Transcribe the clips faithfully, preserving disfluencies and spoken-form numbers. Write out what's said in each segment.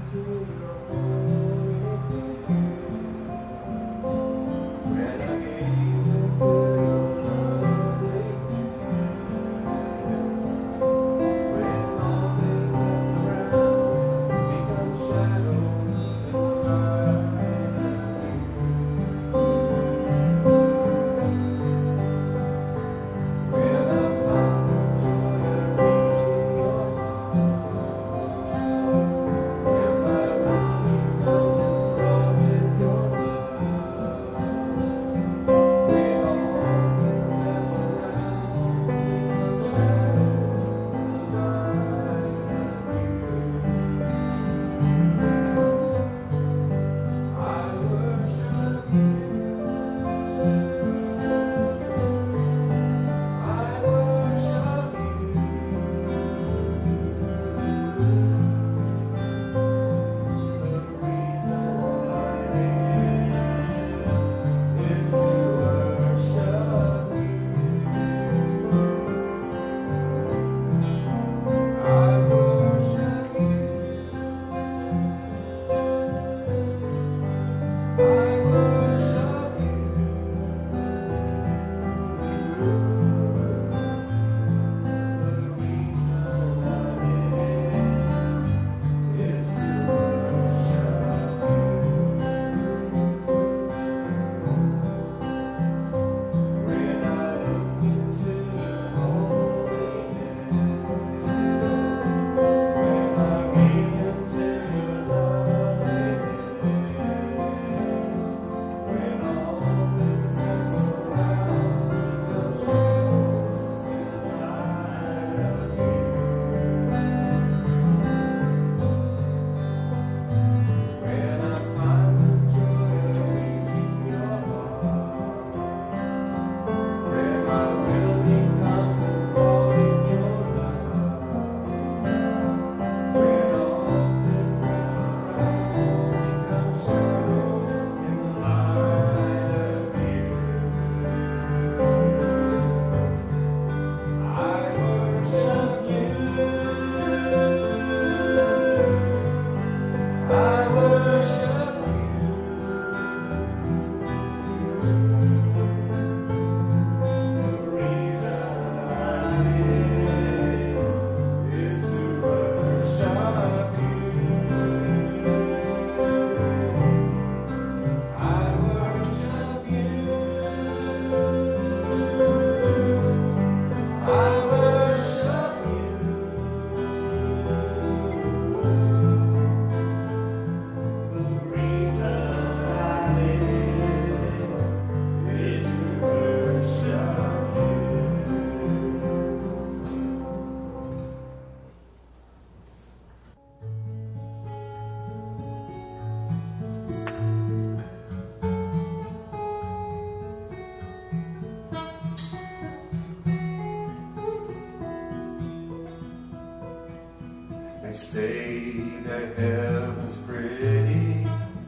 They say that heaven's pretty,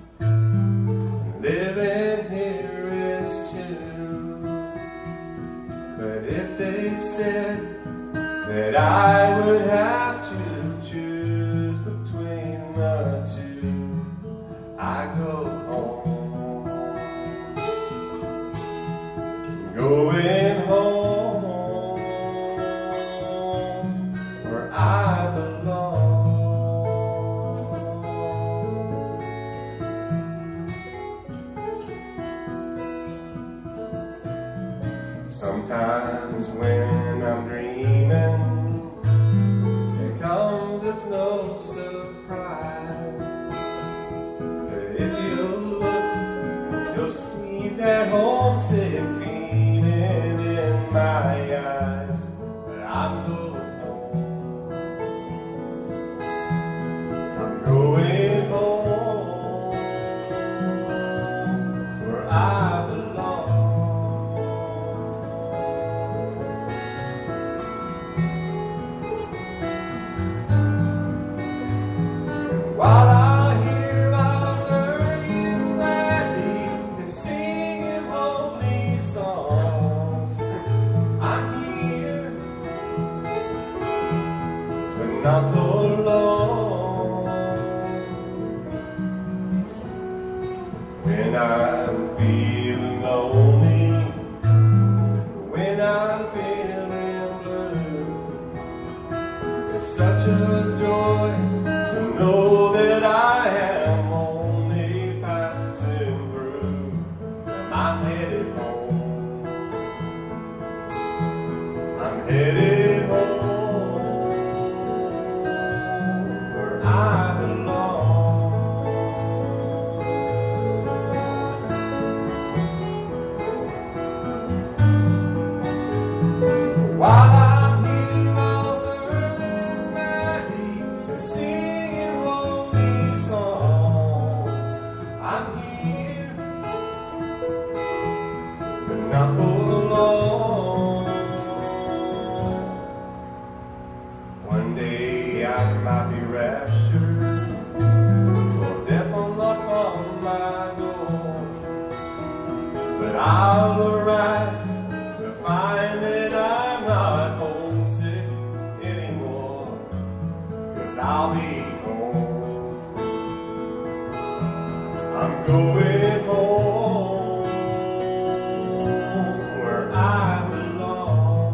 living here is too. But if they said that I would have to choose between the two, I go home. Going home where I belong. Sometimes when I'm dreaming, it comes as no surprise. But if you look, you'll see that homesick feeling in my eyes. But I'm going home. I'm going home where I belong. While I hear, I'll serve you gladly and sing him holy songs. such a joy to know that I am only passing through. I'm headed home. I'm headed home where I belong. While I'm here, I'll serve Him gladly and sing holy songs. I'm here, but not for long. One day I might be raptured, for death will knock on my door, but I'll arise to find that I'm not homesick anymore, 'cause I'll be home. I'm going home where I belong.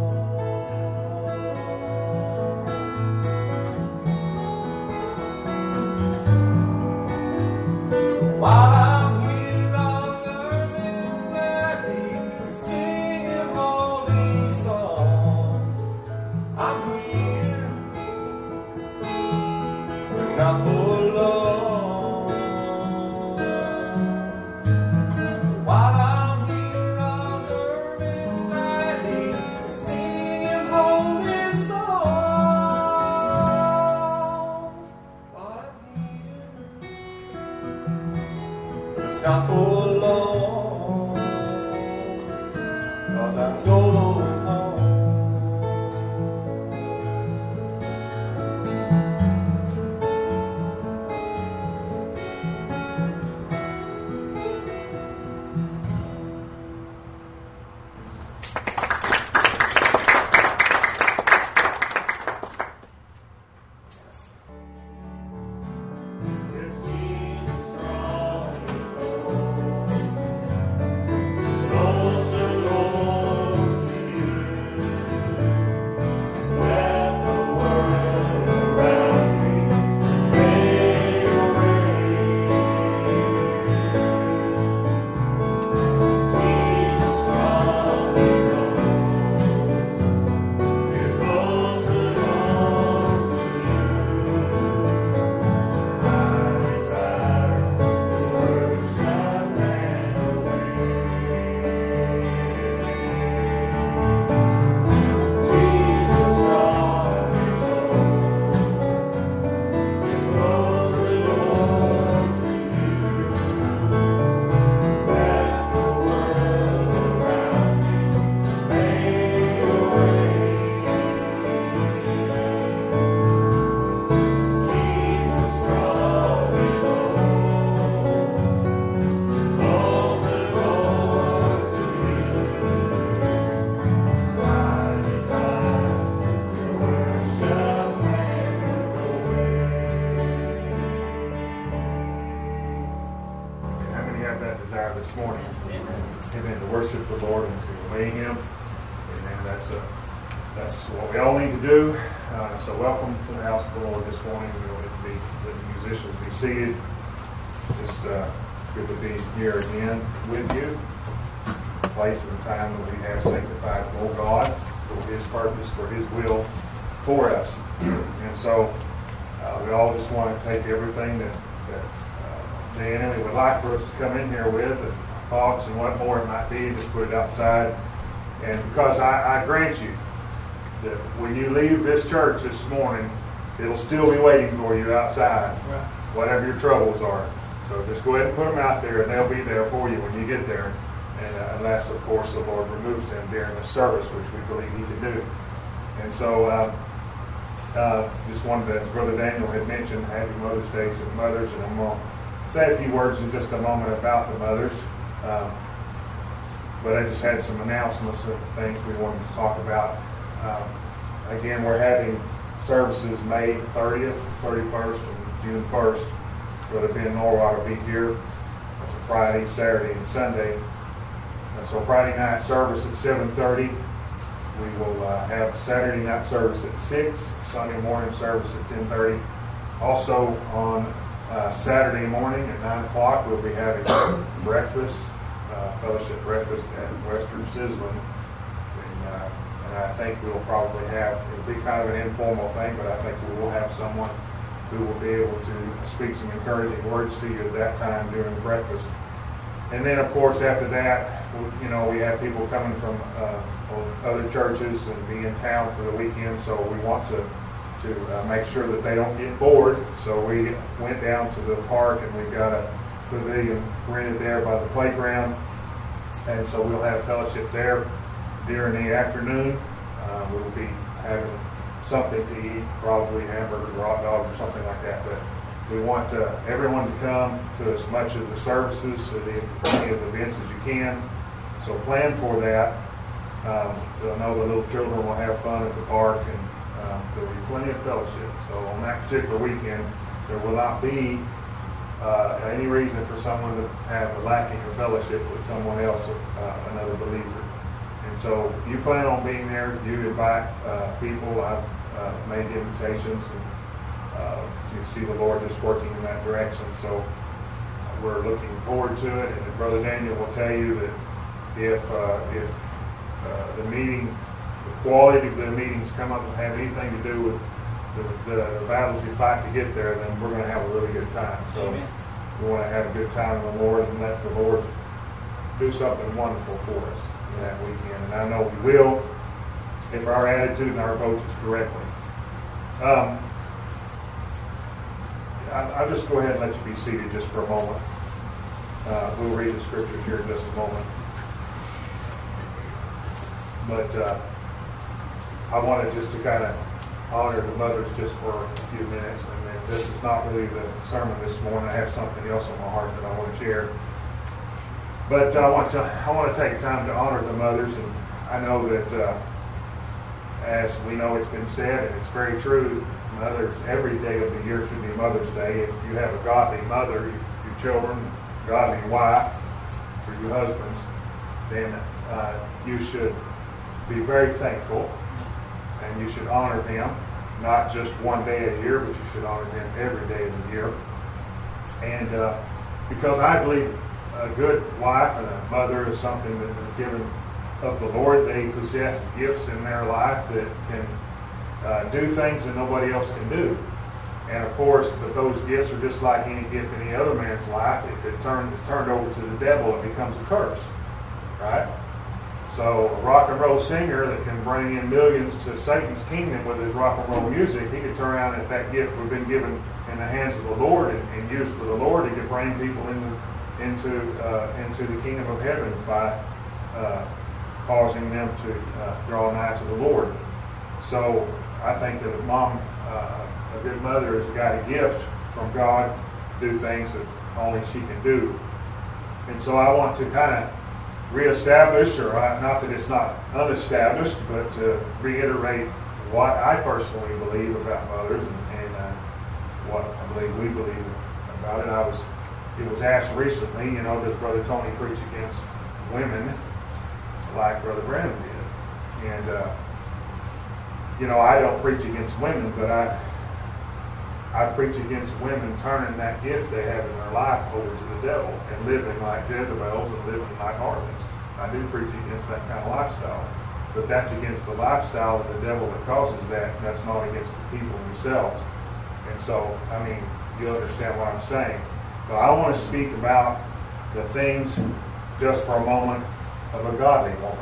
While I'm here, I'll serve Him gladly and sing Him holy songs. I'm here, but not for long. While I'm here, I'll serve Him gladly and sing Him holy songs. While I'm here, but it's not for long, 'cause I'm going home. How many have that desire this morning? Amen. To worship the Lord and to obey Him. Amen. That's a, that's what we all need to do. Uh, so welcome to the house of the Lord this morning. We'll let the, the musicians be seated. Just uh, good to be here again with you. The place and the time that we have sanctified for God, for His purpose, for His will for us. And so uh, we all just want to take everything that, that the enemy would like for us to come in here with, and thoughts and what more it might be, just put it outside. And because I, I grant you that when you leave this church this morning, it'll still be waiting for you outside, whatever your troubles are. So just go ahead and put them out there, and they'll be there for you when you get there. And uh, unless, of course, the Lord removes them during the service, which we believe He can do. And so uh, uh, just wanted to, as Brother Daniel had mentioned, Happy Mother's Day to the mothers, and I'm going to say a few words in just a moment about the mothers. Um, but I just had some announcements of things we wanted to talk about. Um, again, we're having services May thirtieth, thirty-first, and June first. Brother Ben Norwalk will be here. That's a Friday, Saturday, and Sunday. And so Friday night service at seven thirty. We will uh, have Saturday night service at six, Sunday morning service at ten thirty. Also on uh, Saturday morning at nine o'clock, we'll be having breakfast, uh, fellowship breakfast at Western Sizzling. And, uh, and I think we'll probably have, it'll be kind of an informal thing, but I think we will have someone who will be able to speak some encouraging words to you at that time during the breakfast. And then, of course, after that, you know, we have people coming from uh, other churches and be in town for the weekend, so we want to to uh, make sure that they don't get bored. So we went down to the park, and we've got a pavilion rented there by the playground, and so we'll have fellowship there during the afternoon. Uh, we'll be having something to eat, probably hamburgers or hot dogs or something like that, but we want uh, everyone to come to as much of the services, to the many of the events as you can. So plan for that. Um, I know the little children will have fun at the park, and um, there will be plenty of fellowship. So on that particular weekend, there will not be uh, any reason for someone to have a lacking of fellowship with someone else, uh, another believer. And so you plan on being there. You invite uh, people. I've uh, made invitations, and uh, you see the Lord just working in that direction. So we're looking forward to it. And Brother Daniel will tell you that if uh, if uh, the meeting, the quality of the meetings come up and have anything to do with the, the, the battles you fight to get there, then we're going to have a really good time. So Amen. We want to have a good time in the Lord and let the Lord do something wonderful for us in that weekend. And I know we will if our attitude and our approach is correctly. Um, I, I'll just go ahead and let you be seated just for a moment. Uh, we'll read the scriptures here in just a moment. But uh, I wanted just to kind of honor the mothers just for a few minutes. And then this is not really the sermon this morning. I have something else on my heart that I want to share. But I want to I want to take time to honor the mothers. And I know that, uh, as we know, it's been said, and it's very true, mothers, every day of the year should be Mother's Day. If you have a godly mother, your children, godly wife, or your husbands, then uh, you should be very thankful, and you should honor them, not just one day a year, but you should honor them every day of the year. And uh, because I believe a good wife and a mother is something that is given of the Lord. They possess gifts in their life that can uh, do things that nobody else can do. And of course, but those gifts are just like any gift in any other man's life. If it turn, is turned over to the devil, it becomes a curse, right? So a rock and roll singer that can bring in millions to Satan's kingdom with his rock and roll music, he could turn around, if that gift would have been given in the hands of the Lord and, and used for the Lord, he could bring people into into uh, into the kingdom of heaven by uh, causing them to uh, draw nigh to the Lord. So I think that a mom, uh, a good mother, has got a gift from God to do things that only she can do. And so I want to kind of reestablish, or I, not that it's not unestablished, but to reiterate what I personally believe about mothers and, and uh, what I believe we believe about it. I was, it was asked recently, you know, does Brother Tony preach against women like Brother Branham did? And, uh, you know, I don't preach against women, but I I preach against women turning that gift they have in their life over to the devil and living like Jezebels and living like harlots. I do preach against that kind of lifestyle. But that's against the lifestyle of the devil that causes that. That's not against the people themselves. And so, I mean, you understand what I'm saying. But I want to speak about the things just for a moment of a godly woman.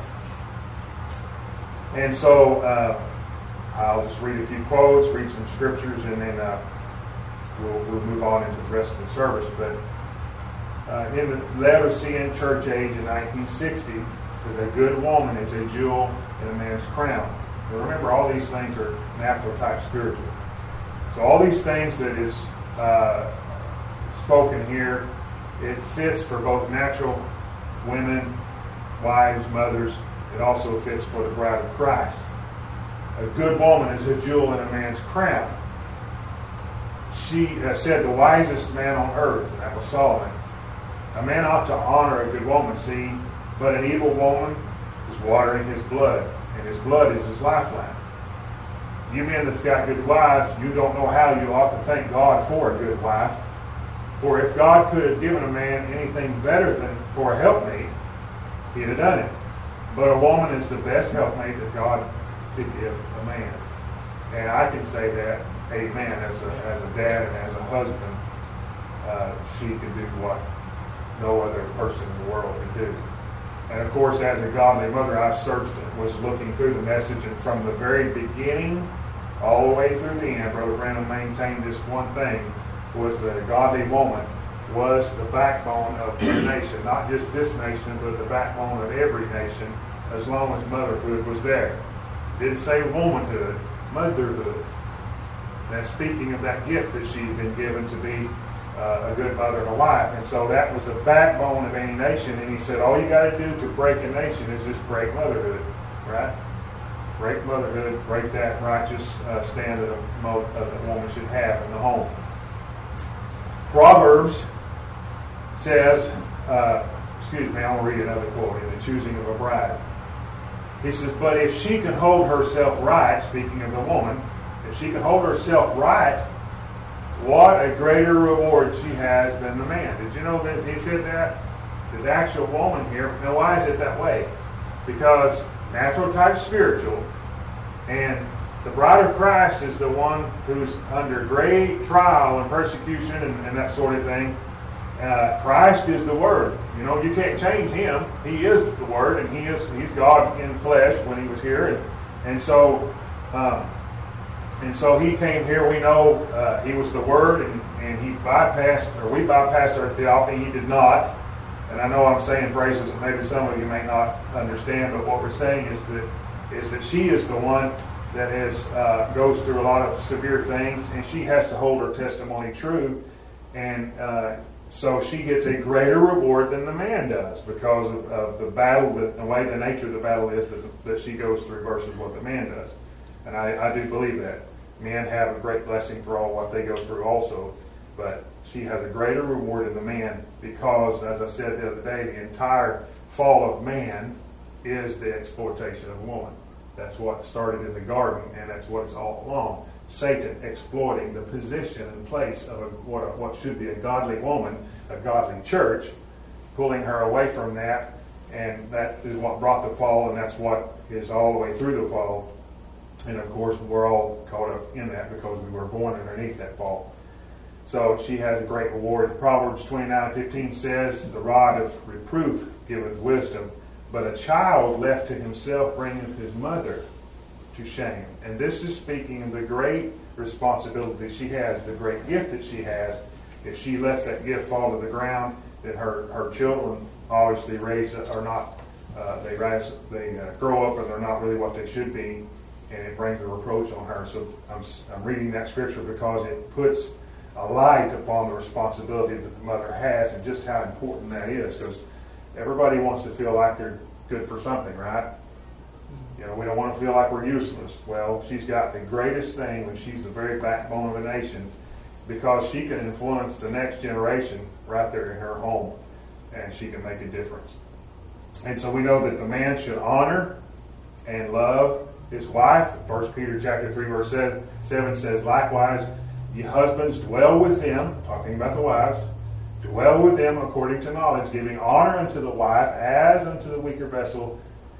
And so, uh, I'll just read a few quotes, read some scriptures, and then uh, we'll, we'll move on into the rest of the service. But uh, in the Laodicean church age in nineteen sixty, it says, a good woman is a jewel in a man's crown. Now remember, all these things are natural type spiritual. So all these things that is uh, spoken here, it fits for both natural women, wives, mothers. It also fits for the bride of Christ. A good woman is a jewel in a man's crown. She uh, said the wisest man on earth, and that was Solomon. A man ought to honor a good woman, see, but an evil woman is watering his blood. and his blood is his lifeline. You men that's got good wives, you don't know how you ought to thank God for a good wife. For if God could have given a man anything better than for a helpmate, he'd have done it. But a woman is the best helpmate that God could give a man. And I can say that, amen, as a, as a dad and as a husband, uh, she can do what no other person in the world can do. And of course, as a godly mother, I've searched and was looking through the message, and from the very beginning all the way through the end, Brother Branham maintained this one thing, was that a godly woman was the backbone of the nation, not just this nation, but the backbone of every nation, as long as motherhood was there. Didn't say womanhood, motherhood. That's speaking of that gift that she's been given to be uh, a good mother and a wife. And so that was the backbone of any nation. And he said, all you got to do to break a nation is just break motherhood, right? Break motherhood, break that righteous uh, stand that a, mo- uh, a woman should have in the home. Proverbs says, uh, excuse me, I want to read another quote in the choosing of a bride. He says, but if she can hold herself right, speaking of the woman, if she can hold herself right, what a greater reward she has than the man. Did you know that he said that? The actual woman here. Now, why is it that way? Because natural type spiritual, and the bride of Christ is the one who's under great trial and persecution and, and that sort of thing. Uh, Christ is the Word. You know, you can't change Him. He is the Word, and He is He's God in flesh when He was here, and and so um, and so He came here. We know uh, He was the Word, and, and He bypassed, or we bypassed our theophany. He did not. And I know I'm saying phrases that maybe some of you may not understand, but what we're saying is that is that she is the one that is uh, goes through a lot of severe things, and she has to hold her testimony true, and uh, so she gets a greater reward than the man does because of, of the battle, the, the way the nature of the battle is that, that she goes through versus what the man does. And I, I do believe that. Men have a great blessing for all what they go through also, but she has a greater reward than the man because, as I said the other day, the entire fall of man is the exploitation of woman. That's what started in the garden, and that's what it's all along. Satan exploiting the position and place of a, what, a, what should be a godly woman, a godly church, pulling her away from that, and that is what brought the fall, and that's what is all the way through the fall. And of course, we're all caught up in that because we were born underneath that fall. So she has a great reward. Proverbs twenty-nine fifteen says, the rod of reproof giveth wisdom, but a child left to himself bringeth his mother to shame. And this is speaking of the great responsibility she has, the great gift that she has. If she lets that gift fall to the ground, then her, her children obviously raise are not, uh, they rise, they uh, grow up and they're not really what they should be, and it brings a reproach on her. So I'm, I'm reading that scripture because it puts a light upon the responsibility that the mother has and just how important that is, because everybody wants to feel like they're good for something, right? You know, we don't want to feel like we're useless. Well, she's got the greatest thing when she's the very backbone of a nation, because she can influence the next generation right there in her home, and she can make a difference. And so we know that the man should honor and love his wife. First Peter chapter three verse seven says, likewise, ye husbands, dwell with them, talking about the wives, dwell with them according to knowledge, giving honor unto the wife as unto the weaker vessel,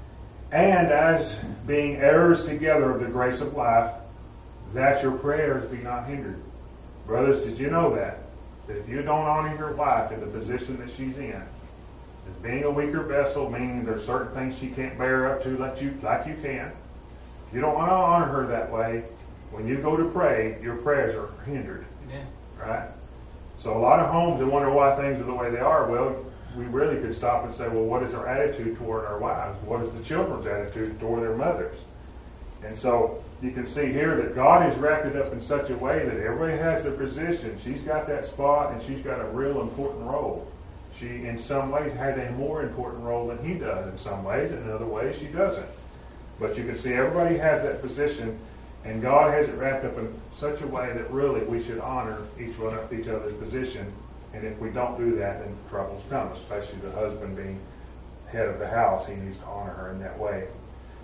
and as being heirs together of the grace of life, that your prayers be not hindered. Brothers, did you know that? That if you don't honor your wife in the position that she's in, as being a weaker vessel, meaning there's certain things she can't bear up to like you, like you can, if you don't want to honor her that way, when you go to pray, your prayers are hindered. Yeah. Right? So a lot of homes that wonder why things are the way they are, well, we really could stop and say, well, what is our attitude toward our wives? What is the children's attitude toward their mothers? And so you can see here that God is wrapped it up in such a way that everybody has their position. She's got that spot, and she's got a real important role. She, in some ways, has a more important role than he does in some ways, and in other ways she doesn't. But you can see everybody has that position, and God has it wrapped up in such a way that really we should honor each one of each other's position. And if we don't do that, then troubles come, especially the husband being head of the house. He needs to honor her in that way.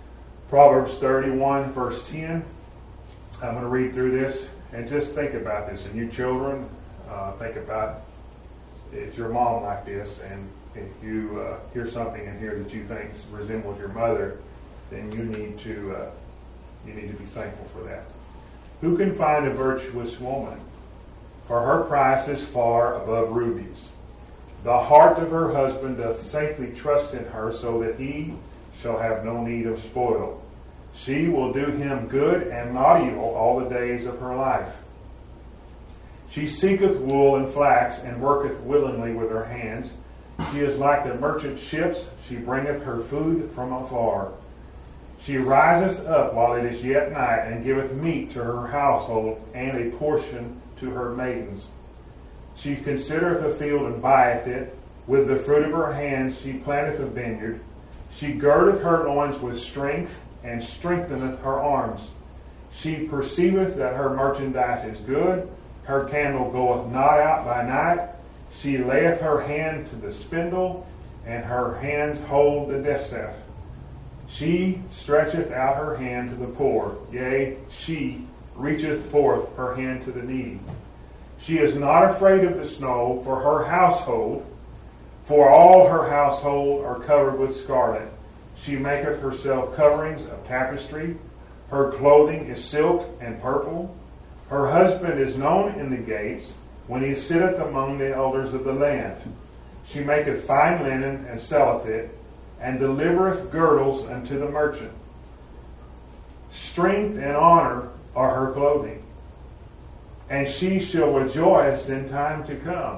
Proverbs thirty-one, verse ten. I'm going to read through this and just think about this. And you children, uh, think about, is your mom like this? And if you uh, hear something in here that you think resembles your mother, then you need to uh, you need to be thankful for that. Who can find a virtuous woman? For her price is far above rubies. The heart of her husband doth safely trust in her, so that he shall have no need of spoil. She will do him good and not evil all the days of her life. She seeketh wool and flax, and worketh willingly with her hands. She is like the merchant ships. She bringeth her food from afar. She riseth up while it is yet night, and giveth meat to her household, and a portion to her maidens. She considereth a field and buyeth it. With the fruit of her hands she planteth a vineyard. She girdeth her loins with strength, and strengtheneth her arms. She perceiveth that her merchandise is good. Her candle goeth not out by night. She layeth her hand to the spindle, and her hands hold the distaff. She stretcheth out her hand to the poor. Yea, she reacheth forth her hand to the needy. She is not afraid of the snow for her household, for all her household are covered with scarlet. She maketh herself coverings of tapestry. Her clothing is silk and purple. Her husband is known in the gates, when he sitteth among the elders of the land. She maketh fine linen, and selleth it, and delivereth girdles unto the merchant. Strength and honor are her clothing, and she shall rejoice in time to come.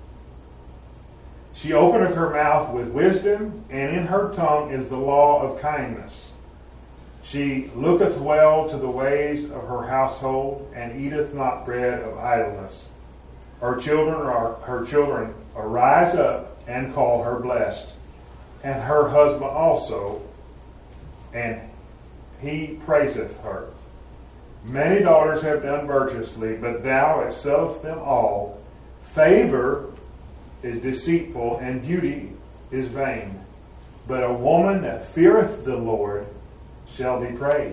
She openeth her mouth with wisdom, and in her tongue is the law of kindness. She looketh well to the ways of her household, and eateth not bread of idleness. Her children are her children arise up and call her blessed, and her husband also, and he praiseth her. Many daughters have done virtuously, but thou excellest them all. Favor is deceitful, and beauty is vain. But a woman that feareth the Lord shall be praised.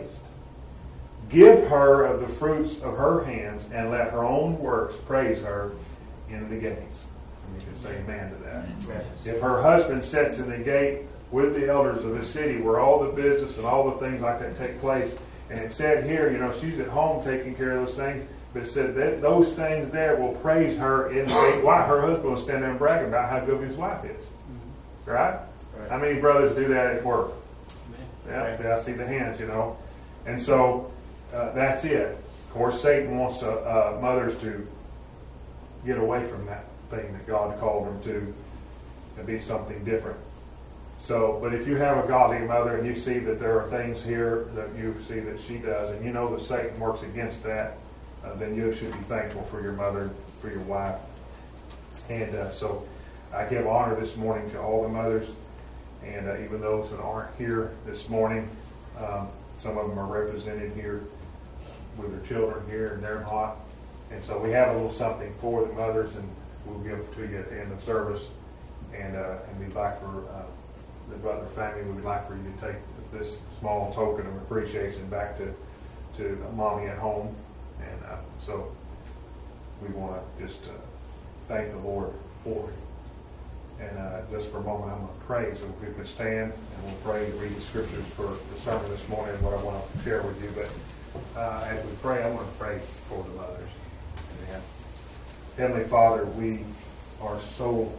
Give her of the fruits of her hands, and let her own works praise her in the gates. And you can say amen to that. Amen. If her husband sits in the gate with the elders of the city, where all the business and all the things like that take place, and it said here, you know, she's at home taking care of those things, but it said that those things there will praise her in the gate. Why? Her husband will stand there and brag about how good his wife is. Mm-hmm. Right? Right? How many brothers do that at work? Yeah, right. See, I see the hands, you know. And so uh, that's it. Of course, Satan wants uh, uh, mothers to get away from that thing that God called them to, and be something different. So, but if you have a godly mother and you see that there are things here that you see that she does, and you know that Satan works against that, uh, then you should be thankful for your mother, for your wife. And uh, so I give honor this morning to all the mothers, and uh, even those that aren't here this morning. Um, some of them are represented here with their children here, and they're not. And so we have a little something for the mothers, and we'll give to you at the end of service. And uh, and we'd like for uh, the Butler family, we would like for you to take this small token of appreciation back to to mommy at home. And uh, so we want to just uh, thank the Lord for it. And uh, just for a moment, I'm going to pray. So if we could stand, and we'll pray, read the scriptures for the sermon this morning, what I want to share with you. But uh, as we pray, I want to pray for the mothers. Amen. Heavenly Father, we are so,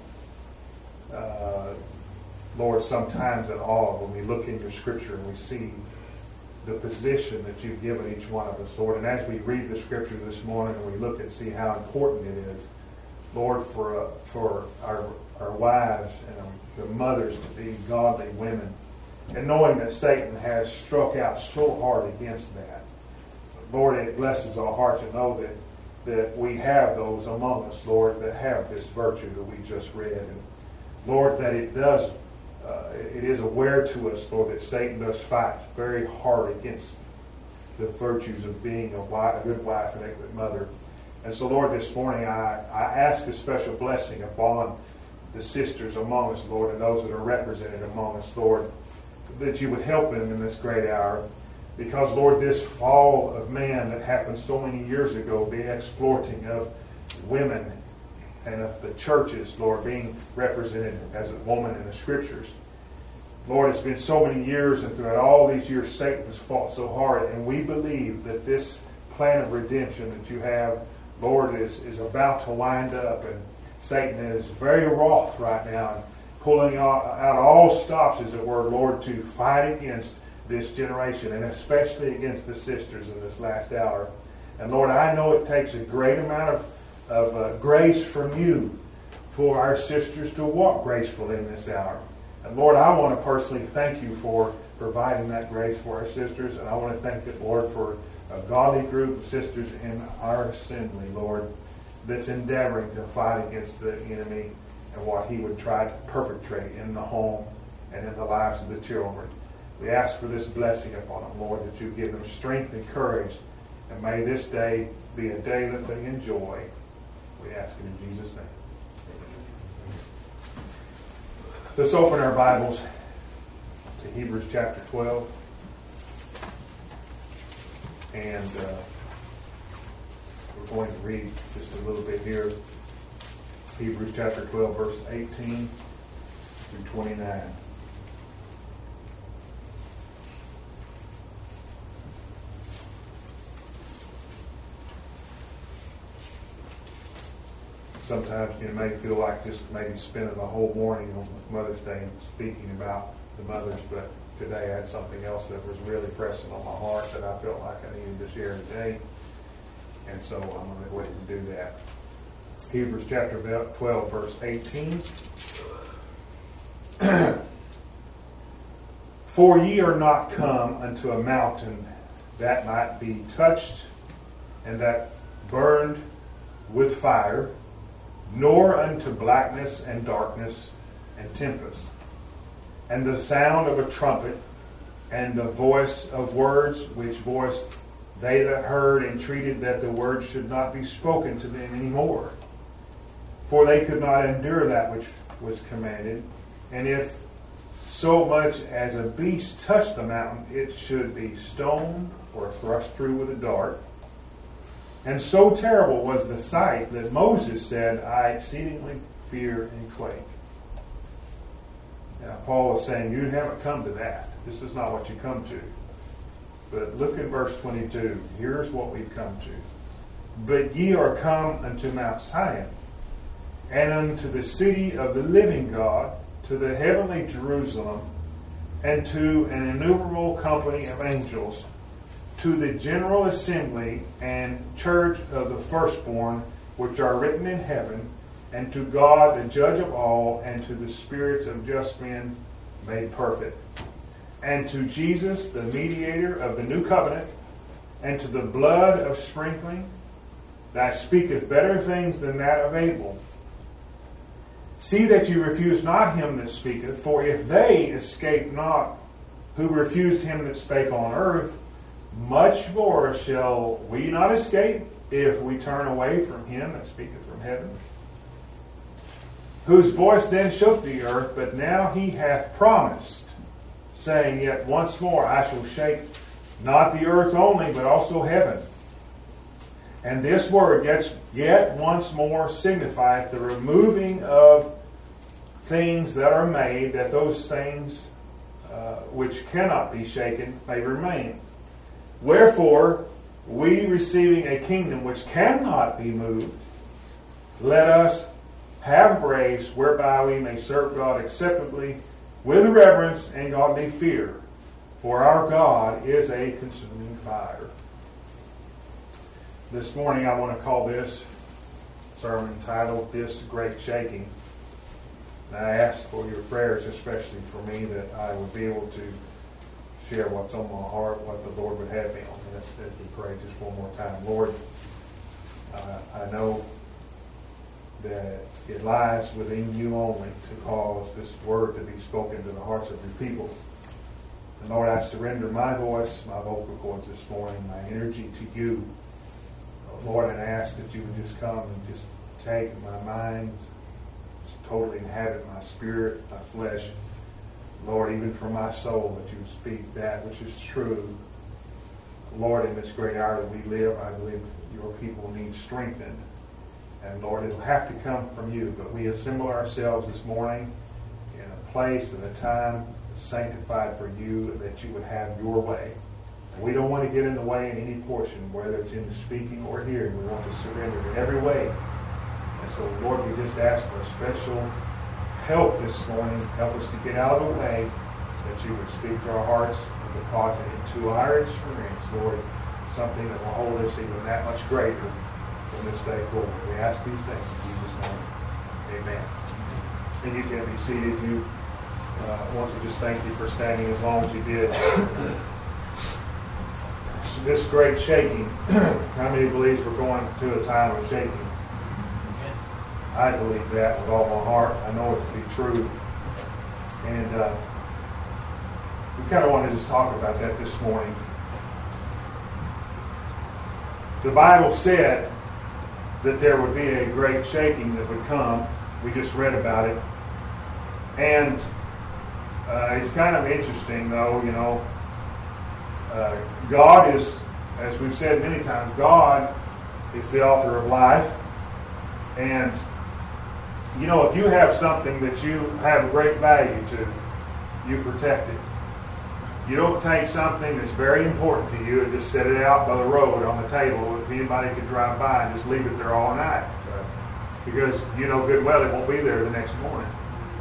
uh, Lord, sometimes in awe when we look in your scripture and we see the position that you've given each one of us, Lord. And as we read the scripture this morning and we look and see how important it is, Lord, for uh, for our our wives and our, the mothers to be godly women, and knowing that Satan has struck out so hard against that, Lord, it blesses our hearts to know that that we have those among us, Lord, that have this virtue that we just read, and Lord, that it does, uh, it is aware to us, Lord, that Satan does fight very hard against the virtues of being a, wife, a good wife and a good mother. And so, Lord, this morning I, I ask a special blessing upon the sisters among us, Lord, and those that are represented among us, Lord. that you would help them in this great hour. Because, Lord, this fall of man that happened so many years ago, the exploiting of women and of the churches, Lord, being represented as a woman in the Scriptures. Lord, it's been so many years, and throughout all these years, Satan has fought so hard, and we believe that this plan of redemption that you have, Lord, is, is about to wind up, and Satan is very wroth right now, and pulling out, out all stops, as it were, Lord, to fight against this generation, and especially against the sisters in this last hour. And Lord, I know it takes a great amount of, of uh, grace from you for our sisters to walk gracefully in this hour. And Lord, I want to personally thank you for providing that grace for our sisters, and I want to thank you, Lord, for a godly group of sisters in our assembly, Lord, that's endeavoring to fight against the enemy and what he would try to perpetrate in the home and in the lives of the children. We ask for this blessing upon them, Lord, that you give them strength and courage, and may this day be a day that they enjoy. We ask it in Jesus' name. Let's open our Bibles to Hebrews chapter twelve. And uh, we're going to read just a little bit here. Hebrews chapter twelve, verse eighteen through twenty-nine. Sometimes you may feel like just maybe spending the whole morning on Mother's Day and speaking about the mothers, but today I had something else that was really pressing on my heart that I felt like I needed to share today. And so I'm going to go ahead and do that. Hebrews chapter twelve, verse eighteen. For ye are not come unto a mountain that might be touched and that burned with fire, nor unto blackness and darkness and tempest, and the sound of a trumpet, and the voice of words, which voice they that heard entreated that the words should not be spoken to them any more. For they could not endure that which was commanded, and if so much as a beast touched the mountain, it should be stoned or thrust through with a dart. And so terrible was the sight that Moses said, I exceedingly fear and quake. Now, Paul is saying, you haven't come to that. This is not what you come to. But look at verse twenty-two. Here's what we've come to. But ye are come unto Mount Zion, and unto the city of the living God, to the heavenly Jerusalem, and to an innumerable company of angels, to the general assembly and church of the firstborn, which are written in heaven, and to God the judge of all, and to the spirits of just men made perfect, and to Jesus the mediator of the new covenant, and to the blood of sprinkling, that speaketh better things than that of Abel. See that you refuse not him that speaketh, for if they escape not who refused him that spake on earth, much more shall we not escape if we turn away from him that speaketh from heaven. Whose voice then shook the earth, but now he hath promised, saying, yet once more I shall shake not the earth only, but also heaven. And this word gets yet once more signifieth the removing of things that are made, that those things uh, which cannot be shaken may remain. Wherefore, we receiving a kingdom which cannot be moved, let us have grace whereby we may serve God acceptably with reverence and godly fear. For our God is a consuming fire. This morning I want to call this sermon titled, This Great Shaking. And I ask for your prayers, especially for me, that I would be able to share what's on my heart, what the Lord would have me on this, as we pray just one more time. Lord, uh, I know that it lies within you only to cause this word to be spoken to the hearts of your people. And Lord, I surrender my voice, my vocal cords this morning, my energy to you. Lord, and I ask that you would just come and just take my mind, just totally inhabit my spirit, my flesh. Lord, even for my soul, that you would speak that which is true. Lord, in this great hour that we live, I believe your people need strengthened. And Lord, it'll have to come from you. But we assemble ourselves this morning in a place and a time sanctified for you, that you would have your way. And we don't want to get in the way in any portion, whether it's in the speaking or hearing. We want to surrender in every way. And so, Lord, we just ask for a special help this morning. Help us to get out of the way, that you would speak to our hearts and deposit into our experience, Lord, something that will hold us even that much greater from this day forward. We ask these things in Jesus' name. Amen. And you can be seated. You uh, want to just thank you for standing as long as you did. This great shaking, how many believes we're going to a time of shaking? I believe that with all my heart. I know it to be true. And uh, we kind of want to just talk about that this morning. The Bible said that there would be a great shaking that would come. We just read about it. And uh, it's kind of interesting, though, you know. Uh, God is, as we've said many times, God is the author of life. And, you know, if you have something that you have great value to, you protect it. You don't take something that's very important to you and just set it out by the road on the table if anybody could drive by and just leave it there all night. Because you know good well it won't be there the next morning.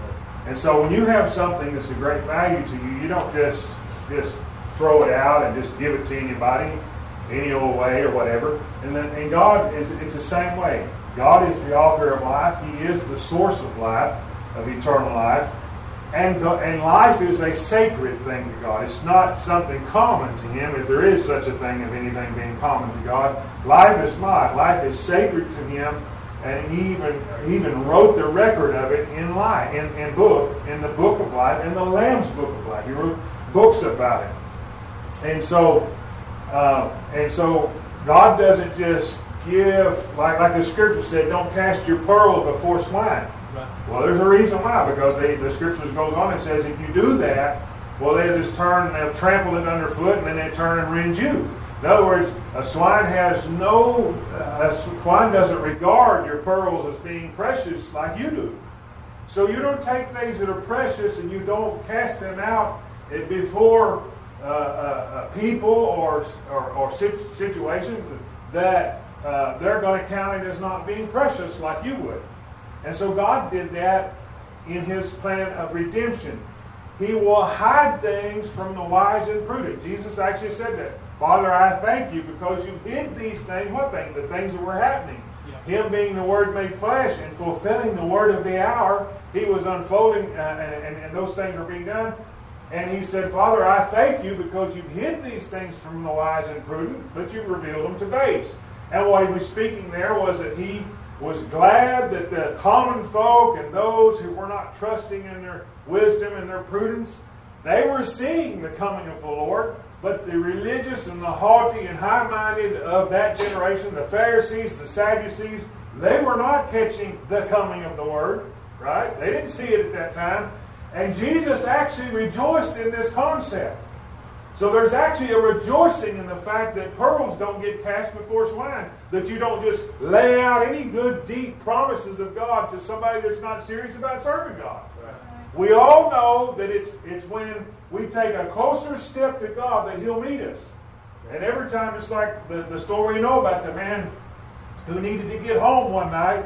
And so when you have something that's of great value to you, you don't just just throw it out and just give it to anybody any old way or whatever. And then and God is it's the same way. God is the author of life. He is the source of life, of eternal life. And, and life is a sacred thing to God. It's not something common to Him, if there is such a thing of anything being common to God. Life is not. Life is sacred to Him, and He even he even wrote the record of it in life, in, in book, in the book of life, in the Lamb's book of life. He wrote books about it. And so, uh, and so God doesn't just give, like like the Scripture said, don't cast your pearl before swine. Well, there's a reason why, because they, the Scriptures goes on and says if you do that, well, they'll just turn and they'll trample it underfoot, and then they turn and rend you. In other words, a swine has no, a swine doesn't regard your pearls as being precious like you do. So you don't take things that are precious and you don't cast them out before uh, uh, people or or, or situations that uh, they're going to count it as not being precious like you would. And so God did that in His plan of redemption. He will hide things from the wise and prudent. Jesus actually said that. Father, I thank you because you hid these things. What things? The things that were happening. Yeah. Him being the Word made flesh and fulfilling the word of the hour. He was unfolding uh, and, and, and those things were being done. And He said, Father, I thank you because you've hid these things from the wise and prudent, but you've revealed them to babes. And what He was speaking there was that He was glad that the common folk and those who were not trusting in their wisdom and their prudence, they were seeing the coming of the Lord, but the religious and the haughty and high-minded of that generation, the Pharisees, the Sadducees, they were not catching the coming of the Word, right? They didn't see it at that time. And Jesus actually rejoiced in this concept. So there's actually a rejoicing in the fact that pearls don't get cast before swine. That you don't just lay out any good, deep promises of God to somebody that's not serious about serving God. Right. We all know that it's it's when we take a closer step to God that He'll meet us. And every time it's like the, the story you know about the man who needed to get home one night.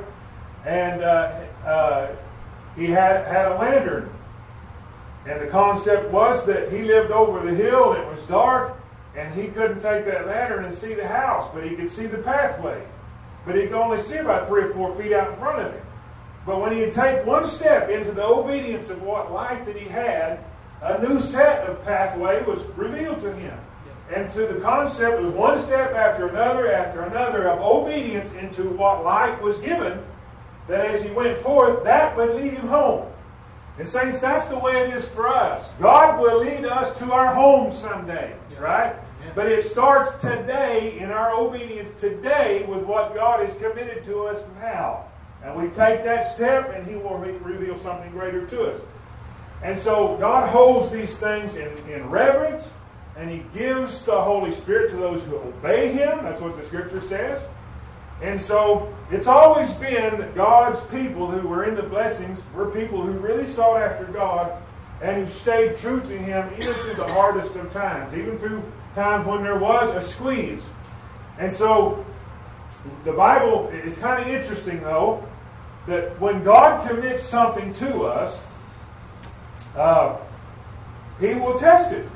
And uh, uh, he had, had a lantern. And the concept was that he lived over the hill and it was dark and he couldn't take that lantern and see the house, but he could see the pathway. But he could only see about three or four feet out in front of him. But when he'd take one step into the obedience of what light that he had, a new set of pathway was revealed to him. And so the concept was one step after another after another of obedience into what light was given, that as he went forth, that would lead him home. And saints, that's the way it is for us. God will lead us to our home someday, yeah. right? Yeah. But it starts today in our obedience today with what God has committed to us now. And we take that step and He will re- reveal something greater to us. And so God holds these things in, in reverence, and He gives the Holy Spirit to those who obey Him. That's what the Scripture says. And so it's always been that God's people who were in the blessings were people who really sought after God and who stayed true to Him even through the hardest of times, even through times when there was a squeeze. And so the Bible is kind of interesting, though, that when God commits something to us, uh, He will test it.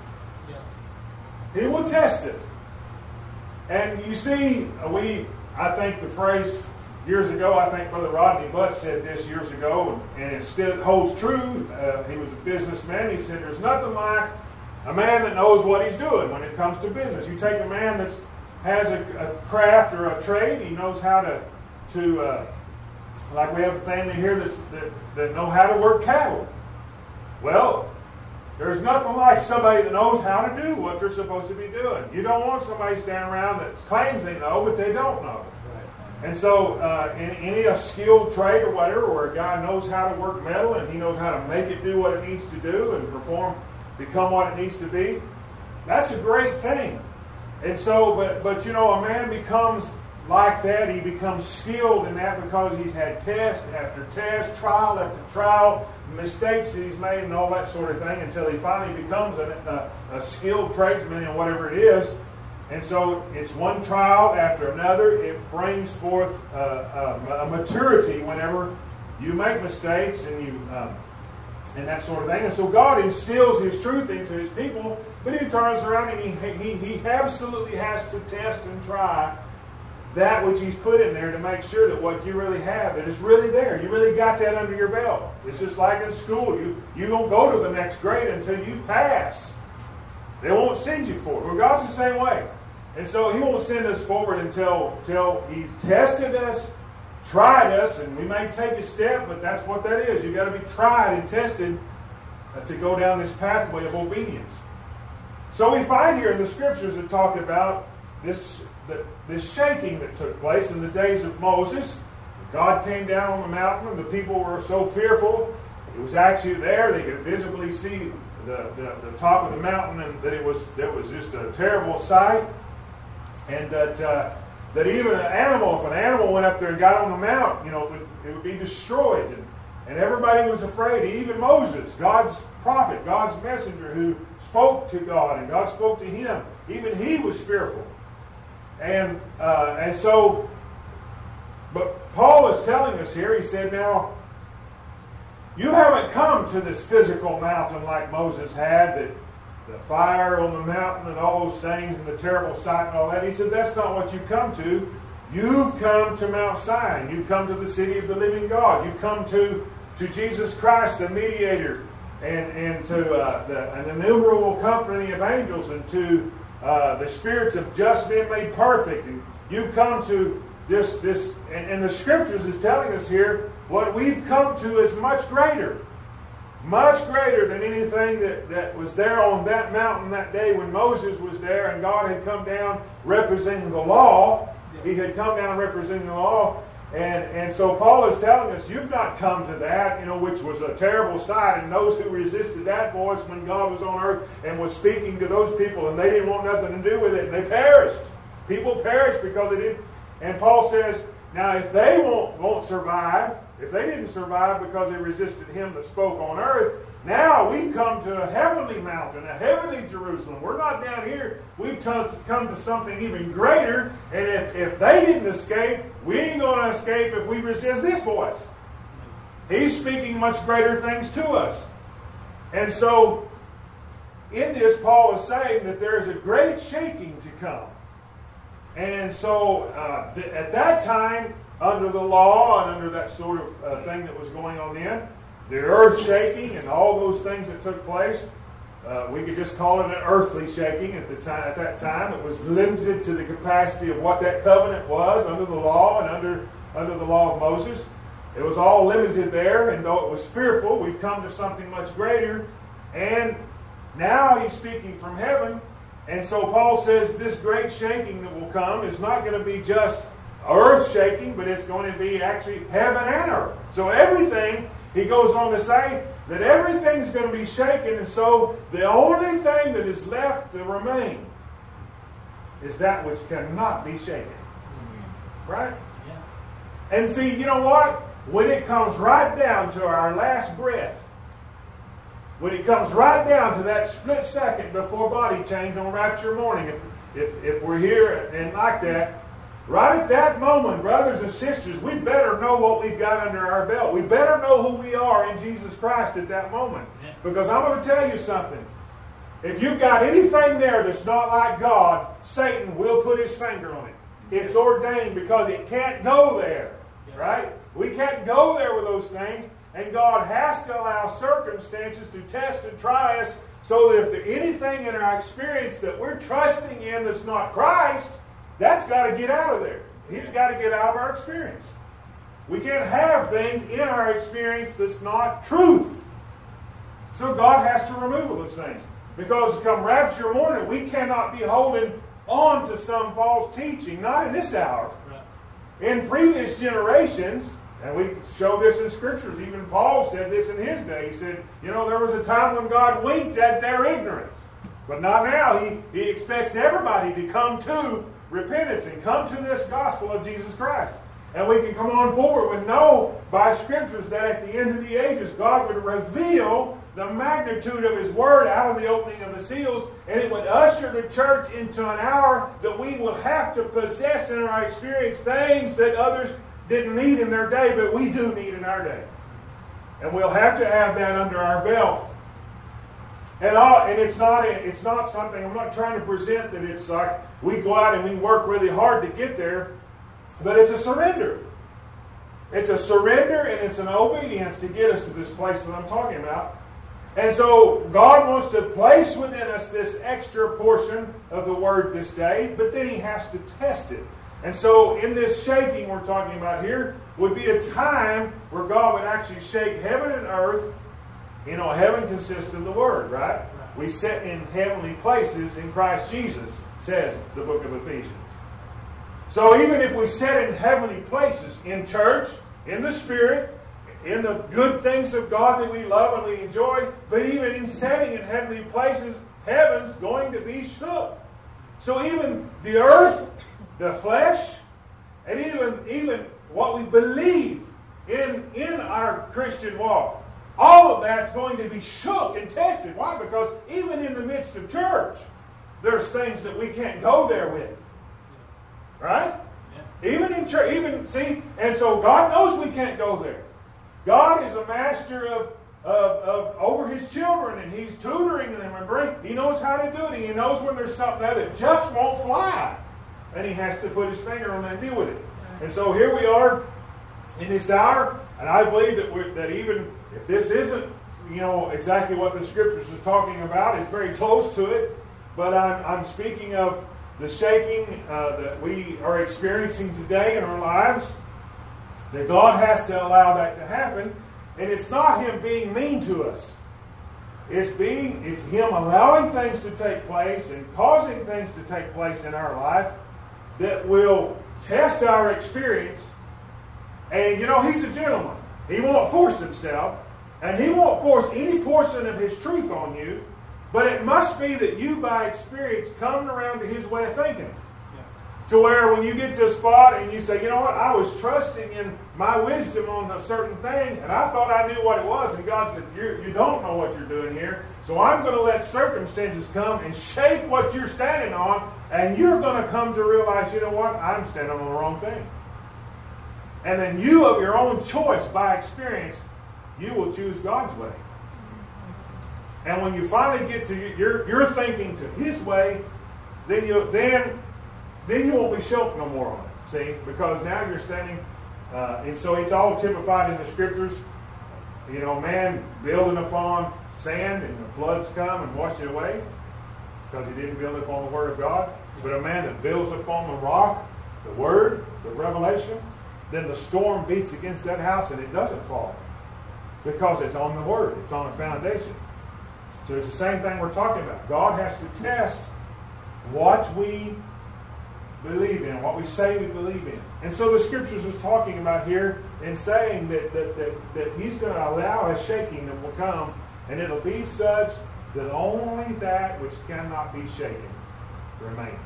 He will test it. And you see, we, I think the phrase years ago, I think Brother Rodney Butt said this years ago, and, and it still holds true. Uh, he was a businessman. He said, there's nothing like a man that knows what he's doing when it comes to business. You take a man that has a, a craft or a trade, he knows how to, to uh, like we have a family here that's, that, that know how to work cattle. Well, there's nothing like somebody that knows how to do what they're supposed to be doing. You don't want somebody standing around that claims they know, but they don't know. And so, uh, in any a skilled trade or whatever, where a guy knows how to work metal and he knows how to make it do what it needs to do and perform, become what it needs to be, that's a great thing. And so, but but you know, a man becomes like that. He becomes skilled in that because he's had test after test, trial after trial, mistakes that he's made, and all that sort of thing, until he finally becomes a, a, a skilled tradesman in whatever it is. And so it's one trial after another. It brings forth uh, a, a maturity whenever you make mistakes and you um, and that sort of thing. And so God instills His truth into His people, but He turns around and He He, he absolutely has to test and try that which He's put in there to make sure that what you really have, that is really there. You really got that under your belt. It's just like in school. You, you don't go to the next grade until you pass. They won't send you forward. Well, God's the same way. And so He won't send us forward until, until He's tested us, tried us, and we may take a step, but that's what that is. You've got to be tried and tested uh, to go down this pathway of obedience. So we find here in the Scriptures that talk about this, the, this shaking that took place in the days of Moses. God came down on the mountain, and the people were so fearful. It was actually there. They could visibly see the, the, the top of the mountain, and that it was, that was just a terrible sight. And that uh, that even an animal, if an animal went up there and got on the mount, you know, it would, it would be destroyed. And, and everybody was afraid. Even Moses, God's prophet, God's messenger, who spoke to God and God spoke to him, even he was fearful. And uh, and so, but Paul is telling us here. He said, now, you haven't come to this physical mountain like Moses had, that the fire on the mountain and all those things and the terrible sight and all that. He said, that's not what you've come to. You've come to Mount Sinai. You've come to the city of the living God. You've come to, to Jesus Christ, the mediator, and, and to uh, the, an innumerable company of angels, and to uh, the spirits of just men made perfect. And you've come to this, this and, and the Scriptures is telling us here, what we've come to is much greater. Much greater than anything that, that was there on that mountain that day when Moses was there and God had come down representing the law. He had come down representing the law. And, and so Paul is telling us, you've not come to that, you know, which was a terrible sight. And those who resisted that voice when God was on earth and was speaking to those people, and they didn't want nothing to do with it, and they perished. People perished because they didn't. And Paul says, now if they won't, won't survive, if they didn't survive because they resisted Him that spoke on earth, now we've come to a heavenly mountain, a heavenly Jerusalem. We're not down here. We've come to something even greater. And if, if they didn't escape, we ain't going to escape if we resist this voice. He's speaking much greater things to us. And so, in this, Paul is saying that there is a great shaking to come. And so, uh, th- at that time, under the law and under that sort of uh, thing that was going on then, the earth shaking and all those things that took place, uh, we could just call it an earthly shaking at the time. At that time, it was limited to the capacity of what that covenant was under the law and under under the law of Moses. It was all limited there, and though it was fearful, we've come to something much greater. And now he's speaking from heaven, and so Paul says this great shaking that will come is not going to be just earth shaking, but it's going to be actually heaven and earth. So everything he goes on to say that everything's going to be shaken, and so the only thing that is left to remain is that which cannot be shaken. Right? Yeah. And see, you know what? When it comes right down to our last breath, when it comes right down to that split second before body change on rapture morning, if, if, if we're here and like that, right at that moment, brothers and sisters, we better know what we've got under our belt. We better know who we are in Jesus Christ at that moment. Because I'm going to tell you something. If you've got anything there that's not like God, Satan will put his finger on it. It's ordained because it can't go there. Right? We can't go there with those things. And God has to allow circumstances to test and try us so that if there's anything in our experience that we're trusting in that's not Christ, that's got to get out of there. It's got to get out of our experience. We can't have things in our experience that's not truth. So God has to remove those things. Because come rapture morning, we cannot be holding on to some false teaching, not in this hour. In previous generations, and we show this in Scriptures, even Paul said this in his day. He said, you know, there was a time when God winked at their ignorance. But not now. He, he expects everybody to come to repentance and come to this gospel of Jesus Christ. And we can come on forward and know by Scriptures that at the end of the ages, God would reveal the magnitude of His Word out of the opening of the seals, and it would usher the church into an hour that we will have to possess in our experience things that others didn't need in their day, but we do need in our day. And we'll have to have that under our belt. And, all, and it's not it's not something, I'm not trying to present that it's like we go out and we work really hard to get there, but it's a surrender. It's a surrender and it's an obedience to get us to this place that I'm talking about. And so God wants to place within us this extra portion of the Word this day, but then He has to test it. And so in this shaking we're talking about here would be a time where God would actually shake heaven and earth. You know, heaven consists of the Word, right? We sit in heavenly places in Christ Jesus, says the book of Ephesians. So even if we sit in heavenly places, in church, in the Spirit, in the good things of God that we love and we enjoy, but even in setting in heavenly places, heaven's going to be shook. So even the earth, the flesh, and even, even what we believe in, in our Christian walk, all of that's going to be shook and tested. Why? Because even in the midst of church, there's things that we can't go there with. Right? Yeah. Even in church, even, see, and so God knows we can't go there. God is a master of, of, of over His children, and He's tutoring them and bring. He knows how to do it, and He knows when there's something there that just won't fly, and He has to put His finger on that and deal with it. And so here we are in this hour, and I believe that we're, that even if this isn't, you know, exactly what the Scriptures is talking about, it's very close to it. But I'm, I'm speaking of the shaking uh, that we are experiencing today in our lives. That God has to allow that to happen, and it's not Him being mean to us. It's being, it's Him allowing things to take place and causing things to take place in our life that will test our experience. And you know, He's a gentleman. He won't force Himself, and He won't force any portion of His truth on you. But it must be that you, by experience, come around to His way of thinking. To where when you get to a spot and you say, you know what, I was trusting in my wisdom on a certain thing, and I thought I knew what it was, and God said, you you don't know what you're doing here, so I'm going to let circumstances come and shake what you're standing on, and you're going to come to realize, you know what, I'm standing on the wrong thing. And then you, of your own choice, by experience, you will choose God's way. And when you finally get to your, your thinking to His way, then you then... Then you won't be shook no more on it, see? Because now you're standing, uh, and so it's all typified in the Scriptures. You know, man building upon sand, and the floods come and wash it away because he didn't build upon the Word of God. But a man that builds upon the rock, the Word, the revelation, then the storm beats against that house and it doesn't fall because it's on the Word. It's on a foundation. So it's the same thing we're talking about. God has to test what we believe in, what we say we believe in. And so the Scriptures is talking about here in saying that, that, that, that he's going to allow a shaking that will come, and it'll be such that only that which cannot be shaken remains.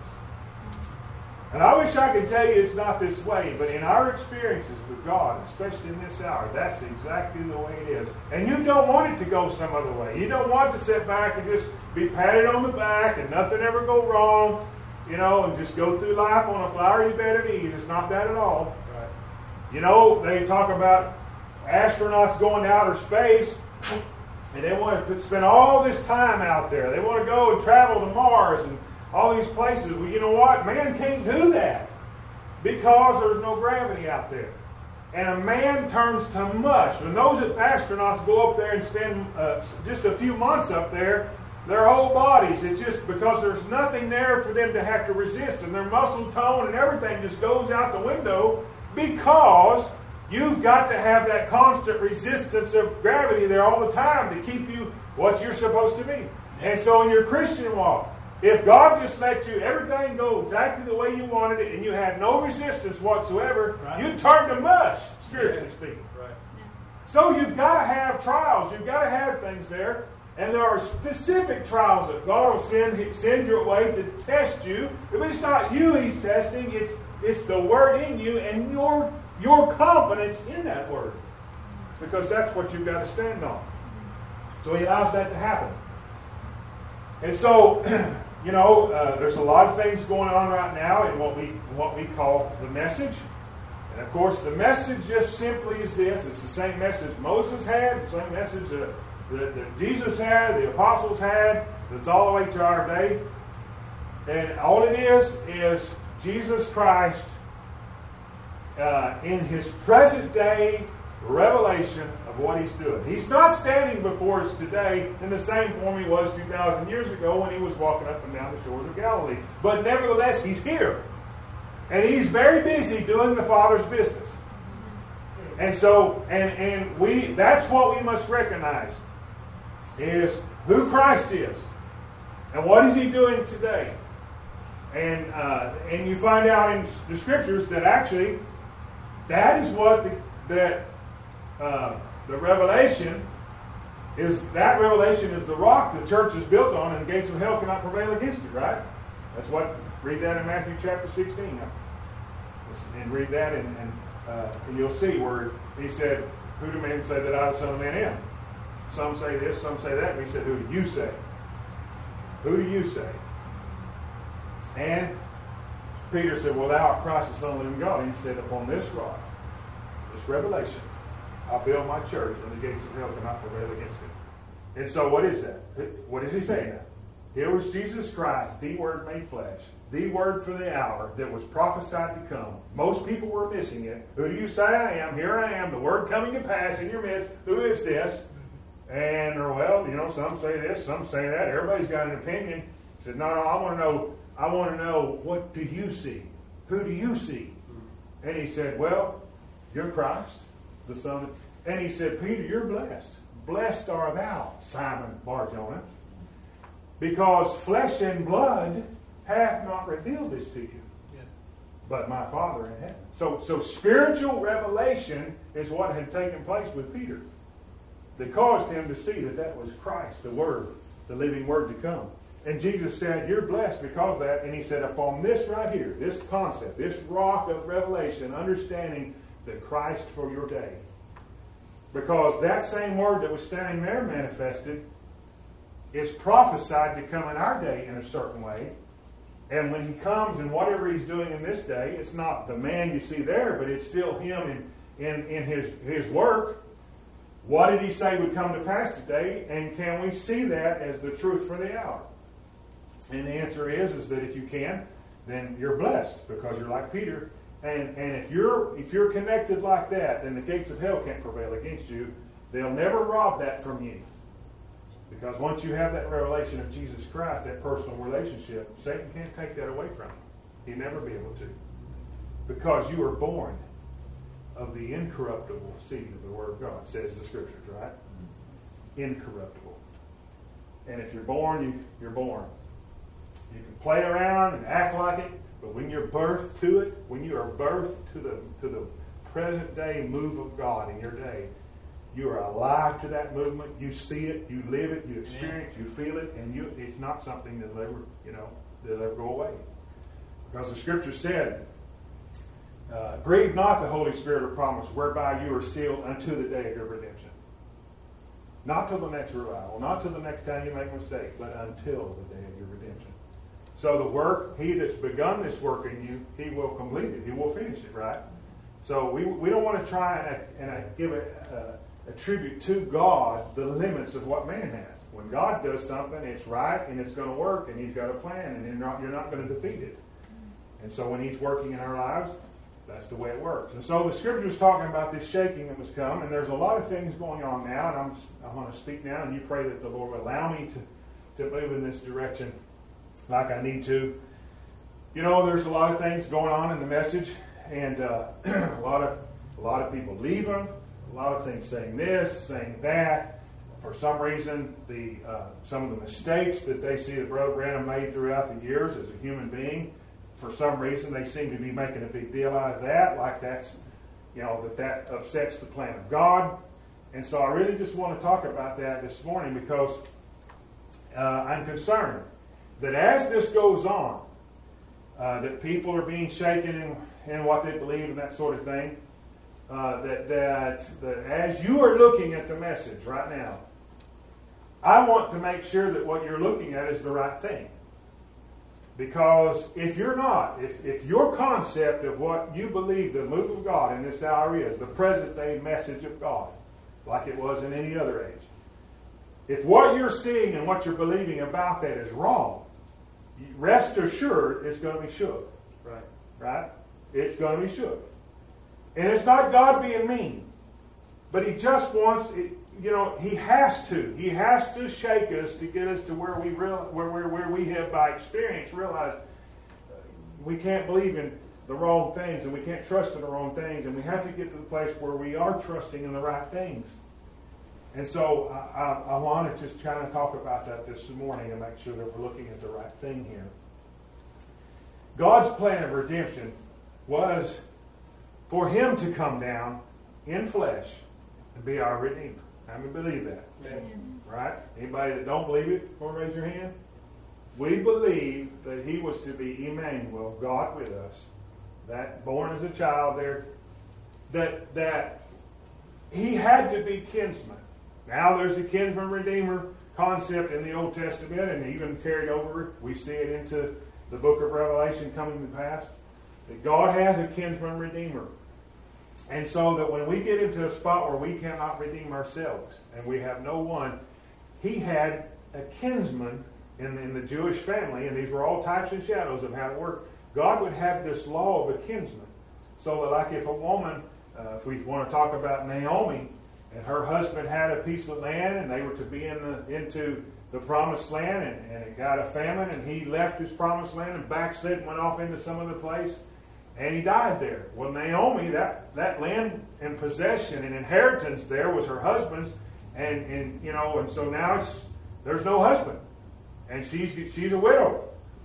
And I wish I could tell you it's not this way, but in our experiences with God, especially in this hour, that's exactly the way it is. And you don't want it to go some other way. You don't want to sit back and just be patted on the back and nothing ever go wrong, you know, and just go through life on a flowery bed of ease. It's not that at all. Right. You know, they talk about astronauts going to outer space, and they want to spend all this time out there. They want to go and travel to Mars and all these places. Well, you know what? Man can't do that because there's no gravity out there. And a man turns to mush. When those astronauts go up there and spend uh, just a few months up there, their whole bodies, it's just because there's nothing there for them to have to resist, and their muscle tone and everything just goes out the window because you've got to have that constant resistance of gravity there all the time to keep you what you're supposed to be. And so in your Christian walk, if God just let you, everything go exactly the way you wanted it, and you had no resistance whatsoever, right, you turn to mush, spiritually yeah. speaking. Right. So you've got to have trials. You've got to have things there. And there are specific trials that God will send, send your way to test you. But it's not you He's testing. It's, it's the Word in you and your, your confidence in that Word. Because that's what you've got to stand on. So He allows that to happen. And so... You know, uh, there's a lot of things going on right now in what we what we call the message. And of course, the message just simply is this. It's the same message Moses had, the same message that, that, that Jesus had, the apostles had, that's all the way to our day. And all it is, is Jesus Christ uh, in His present day revelation of what He's doing. He's not standing before us today in the same form He was two thousand years ago when He was walking up and down the shores of Galilee. But nevertheless, He's here. And He's very busy doing the Father's business. And so, and, and we, that's what we must recognize, is who Christ is. And what is He doing today? And, uh, and you find out in the Scriptures that actually, that is what the, that Uh, the revelation is, that revelation is the rock the church is built on, and the gates of hell cannot prevail against it, right? That's what, read that in Matthew chapter sixteen. And read that, and, and, uh, and you'll see where He said, who do men say that I, the Son of Man, am? Some say this, some say that. And He said, who do you say? Who do you say? And Peter said, well, thou art Christ, the Son of the living God. And He said, upon this rock, this revelation, I'll build my church, and the gates of hell cannot prevail against it. And so what is that? What is He saying now? Here was Jesus Christ, the Word made flesh, the Word for the hour that was prophesied to come. Most people were missing it. Who do you say I am? Here I am, the Word coming to pass in your midst. Who is this? And, or, well, you know, some say this, some say that. Everybody's got an opinion. He said, no, no, I want to know, I want to know, what do you see? Who do you see? And He said, well, you're Christ, the Son of... And He said, Peter, you're blessed. Blessed are thou, Simon Bar-Jonah, because flesh and blood hath not revealed this to you, yeah. but my Father in heaven. So, so spiritual revelation is what had taken place with Peter that caused him to see that that was Christ, the Word, the living Word to come. And Jesus said, you're blessed because of that. And He said, upon this right here, this concept, this rock of revelation, understanding the Christ for your day. Because that same Word that was standing there manifested is prophesied to come in our day in a certain way. And when He comes and whatever He's doing in this day, it's not the man you see there, but it's still Him in, in, in his, his work. What did He say would come to pass today? And can we see that as the truth for the hour? And the answer is, is that if you can, then you're blessed because you're like Peter. And and if you're if you're connected like that, then the gates of hell can't prevail against you. They'll never rob that from you. Because Because once you have that revelation of Jesus Christ, that personal relationship, Satan can't take that away from you. He'll never be able to. Because you are born of the incorruptible seed of the Word of God, says the Scriptures, right? Incorruptible. And if you're born, you, you're born. You can play around and act like it, but when you're birthed to it, when you are birthed to the to the present day move of God in your day. You are alive to that movement. You see it, you live it, you experience, you feel it, and you, it's not something that'll ever, you know, that'll ever go away. Because the Scripture said, uh, grieve not the Holy Spirit of promise, whereby you are sealed unto the day of your redemption. Not till the next revival, not till the next time you make a mistake, but until the day of your redemption. So the work, he that's begun this work in you, he will complete it. He will finish it, right? So we we don't want to try and, and give a, a, a tribute to God the limits of what man has. When God does something, it's right and it's going to work, and he's got a plan, and you're not, you're not going to defeat it. And so when he's working in our lives, that's the way it works. And so the Scripture is talking about this shaking that was come, and there's a lot of things going on now, and I'm I want to speak now, and you pray that the Lord will allow me to, to move in this direction like I need to. You know, there's a lot of things going on in the message, and uh, a lot of a lot of people leave them, a lot of things saying this, saying that. For some reason, the uh, some of the mistakes that they see that Brother Branham made throughout the years as a human being, for some reason, they seem to be making a big deal out of that, like that's, you know, that that upsets the plan of God. And so I really just want to talk about that this morning because uh, I'm concerned that as this goes on, uh, that people are being shaken in, in what they believe and that sort of thing, uh, that, that, that as you are looking at the message right now, I want to make sure that what you're looking at is the right thing. Because if you're not, if, if your concept of what you believe the move of God in this hour is, the present day message of God, like it was in any other age, if what you're seeing and what you're believing about that is wrong, rest assured it's going to be shook. Right. Right? It's going to be shook. And it's not God being mean, but he just wants, you know, he has to. He has to shake us to get us to where we real, where, where, where we have by experience realized we can't believe in the wrong things and we can't trust in the wrong things, and we have to get to the place where we are trusting in the right things. And so I, I, I want to just kind of talk about that this morning and make sure that we're looking at the right thing here. God's plan of redemption was for him to come down in flesh and be our Redeemer. How many believe that? Amen. Right? Anybody that don't believe it, want to raise your hand? We believe that he was to be Emmanuel, God with us, that born as a child there, that that he had to be kinsman. Now there's a kinsman redeemer concept in the Old Testament, and even carried over, we see it into the book of Revelation coming to pass, that God has a kinsman redeemer. And so that when we get into a spot where we cannot redeem ourselves, and we have no one, he had a kinsman in, in the Jewish family, and these were all types and shadows of how it worked. God would have this law of a kinsman. So that like if a woman, uh, if we want to talk about Naomi, and her husband had a piece of land, and they were to be in the into the promised land, and, and it got a famine, and he left his promised land and backslid and went off into some other place, and he died there. Well, Naomi, that, that land and possession and inheritance there was her husband's, and, and you know, and so now it's, there's no husband, and she's she's a widow.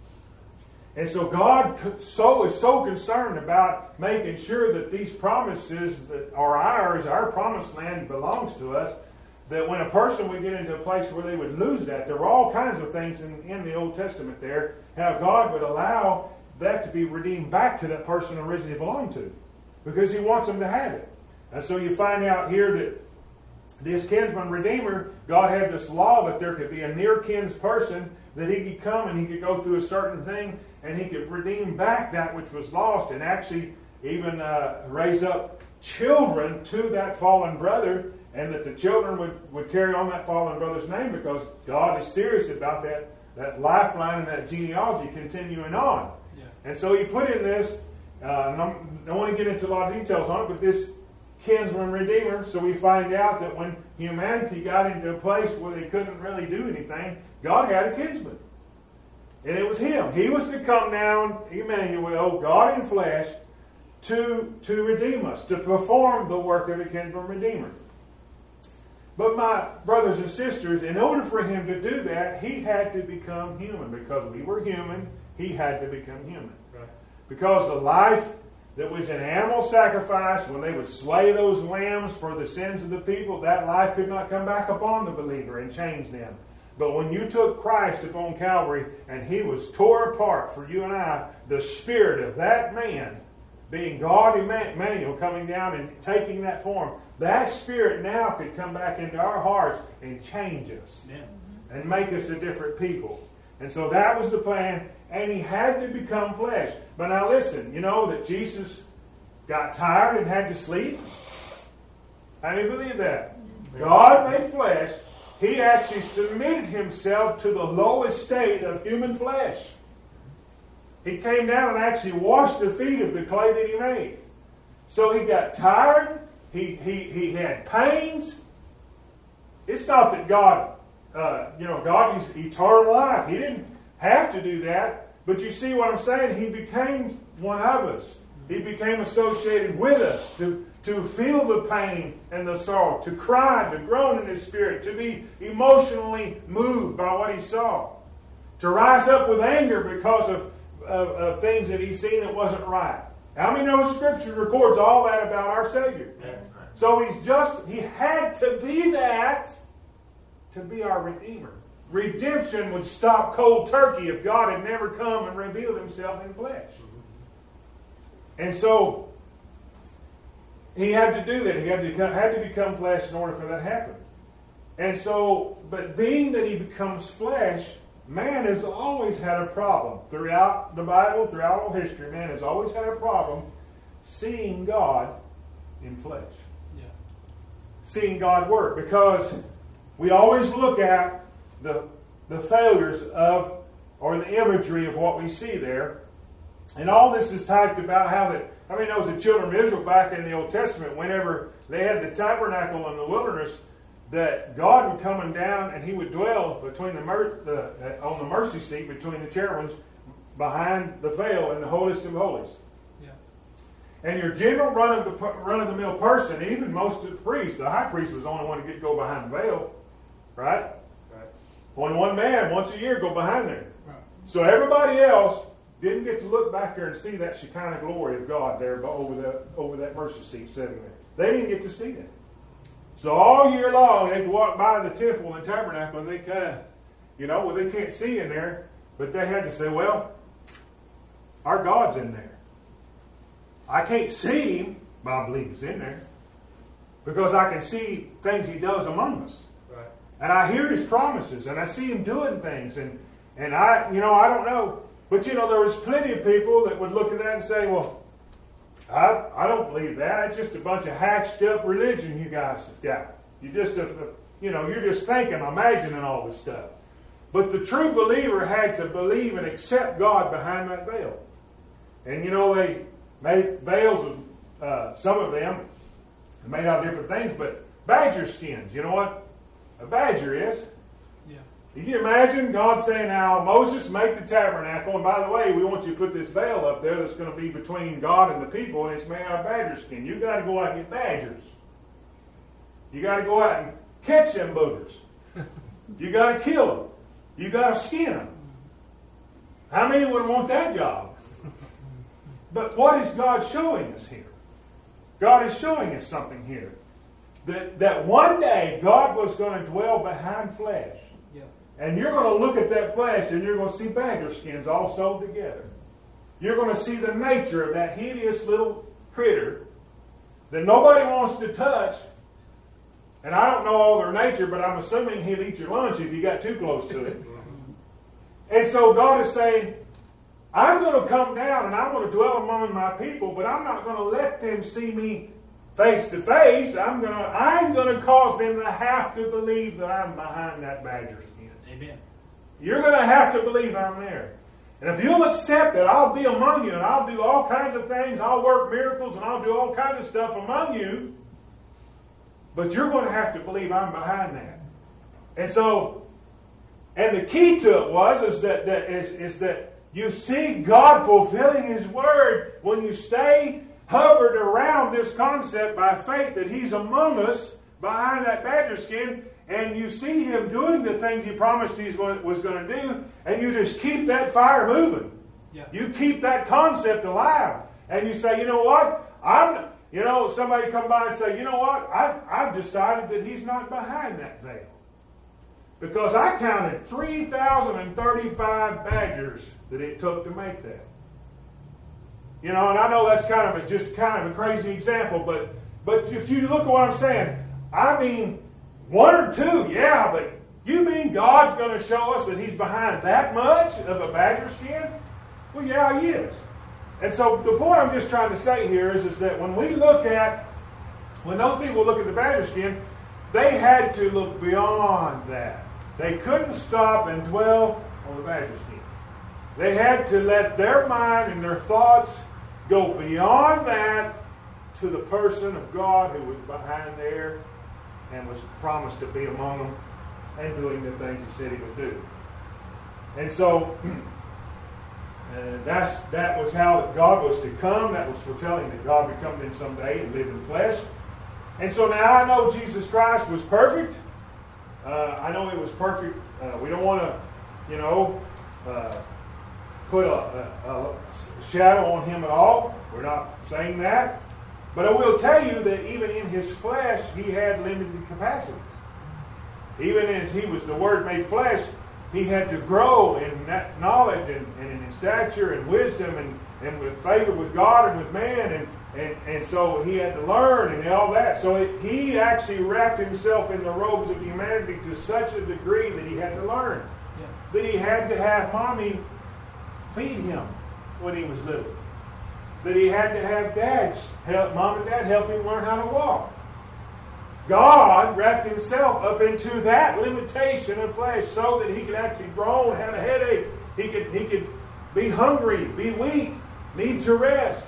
And so God so is so concerned about making sure that these promises that are ours, our promised land belongs to us, that when a person would get into a place where they would lose that, there were all kinds of things in, in the Old Testament there, how God would allow that to be redeemed back to that person originally belonged to, because he wants them to have it. And so you find out here that this kinsman redeemer, God had this law that there could be a near kin's person, that he could come and he could go through a certain thing and he could redeem back that which was lost, and actually even uh, raise up children to that fallen brother, and that the children would, would carry on that fallen brother's name, because God is serious about that, that lifeline and that genealogy continuing on. Yeah. And so he put in this, uh, and I don't want to get into a lot of details on it, but this kinsman redeemer, so we find out that when humanity got into a place where they couldn't really do anything, God had a kinsman. And it was him. He was to come down, Emmanuel, God in flesh, to, to redeem us, to perform the work of a kinsman redeemer. But my brothers and sisters, in order for him to do that, he had to become human. Because we were human, he had to become human. Right. Because the life that was an animal sacrifice, when they would slay those lambs for the sins of the people, that life could not come back upon the believer and change them. But when you took Christ upon Calvary and He was tore apart for you and I, the spirit of that man, being God Emmanuel, coming down and taking that form, that spirit now could come back into our hearts and change us. Yeah. And make us a different people. And so that was the plan, and He had to become flesh. But now listen, you know that Jesus got tired and had to sleep? How do you believe that? God made flesh. He actually submitted Himself to the lowest state of human flesh. He came down and actually washed the feet of the clay that He made. So He got tired. He, he, he had pains. It's not that God... Uh, you know, God is eternal life. He didn't have to do that. But you see what I'm saying? He became one of us. He became associated with us to, to feel the pain and the sorrow, to cry, to groan in His spirit, to be emotionally moved by what He saw, to rise up with anger because of, of, of things that He's seen that wasn't right. How many know Scripture records all that about our Savior? So He's just, He had to be that to be our Redeemer. Redemption would stop cold turkey if God had never come and revealed Himself in flesh. And so He had to do that. He had to become, had to become flesh in order for that to happen. And so, but being that He becomes flesh, man has always had a problem. Throughout the Bible, throughout all history, man has always had a problem seeing God in flesh. Yeah. Seeing God work. Because we always look at the, the failures of, or the imagery of what we see there. And all this is typed about how that, I mean, those the children of Israel back in the Old Testament, whenever they had the tabernacle in the wilderness, that God would come down and He would dwell between the, mer- the on the mercy seat between the cherubims behind the veil in the holiest of holies. Yeah. And your general run of the run of the mill person, even most of the priests, the high priest was the only one to get go behind the veil. Right? Right. Only one man once a year go behind there. Right. So everybody else didn't get to look back there and see that Shekinah glory of God there over the over that mercy seat sitting there. They didn't get to see that. So all year long they'd walk by the temple and tabernacle and they kind of, you know, well they can't see in there, but they had to say, well, our God's in there. I can't see Him, but I believe He's in there. Because I can see things He does among us. And I hear His promises, and I see Him doing things, and, and I, you know, I don't know. But, you know, there was plenty of people that would look at that and say, well, I, I don't believe that. It's just a bunch of hatched up religion you guys have got. You just, a, you know, you're just thinking, imagining all this stuff. But the true believer had to believe and accept God behind that veil. And, you know, they made veils, uh, some of them, made out of different things, but badger skins, you know what a badger is? Yeah. Can you imagine God saying, now, Moses, make the tabernacle, and by the way, we want you to put this veil up there that's going to be between God and the people, and it's made out of badger skin. You've got to go out and get badgers. You got to go out and catch them boogers. You got to kill them. You got to skin them. How many would want that job? But what is God showing us here? God is showing us something here. That, that one day God was going to dwell behind flesh. Yeah. And you're going to look at that flesh and you're going to see badger skins all sewed together. You're going to see the nature of that hideous little critter that nobody wants to touch. And I don't know all their nature, but I'm assuming he'll eat your lunch if you got too close to it. And so God is saying, I'm going to come down and I'm going to dwell among my people, but I'm not going to let them see me face to face. I'm going to I'm going to cause them to have to believe that I'm behind that badger skin. Amen. You're going to have to believe I'm there. And if you'll accept it, I'll be among you and I'll do all kinds of things. I'll work miracles and I'll do all kinds of stuff among you. But you're going to have to believe I'm behind that. And so, and the key to it was is that, that is, is that you see God fulfilling His word when you stay hovered around this concept by faith that He's among us behind that badger skin, and you see Him doing the things He promised He was going to do, and you just keep that fire moving. Yeah. You keep that concept alive. and you say, you know what? I'm, you know, somebody come by and say, you know what? I've, I've decided that he's not behind that veil. Because I counted three thousand thirty-five badgers that it took to make that. You know, and I know that's kind of a, just kind of a crazy example, but but if you look at what I'm saying, I mean, one or two, yeah, but you mean God's going to show us that he's behind that much of a badger skin? Well, yeah, he is. And so the point I'm just trying to say here is, is that when we look at, when those people look at the badger skin, they had to look beyond that. They couldn't stop and dwell on the badger skin. They had to let their mind and their thoughts go beyond that to the person of God who was behind there and was promised to be among them and doing the things he said he would do. And so uh, that's that was how God was to come. That was foretelling that God would come in someday and live in flesh. And so now I know Jesus Christ was perfect. Uh, I know he was perfect. Uh, we don't want to, you know, uh, put a, a, a shadow on him at all. We're not saying that. But I will tell you that even in his flesh, he had limited capacities. Even as he was the Word made flesh, he had to grow in that knowledge and, and in stature and wisdom and, and with favor with God and with man. And, and, and so he had to learn and all that. So it, he actually wrapped himself in the robes of humanity to such a degree that he had to learn. Yeah. That he had to have mommy feed him when he was little. That he had to have dads help, mom and dad help him learn how to walk. God wrapped himself up into that limitation of flesh so that he could actually groan, have a headache. He could, he could be hungry, be weak, need to rest.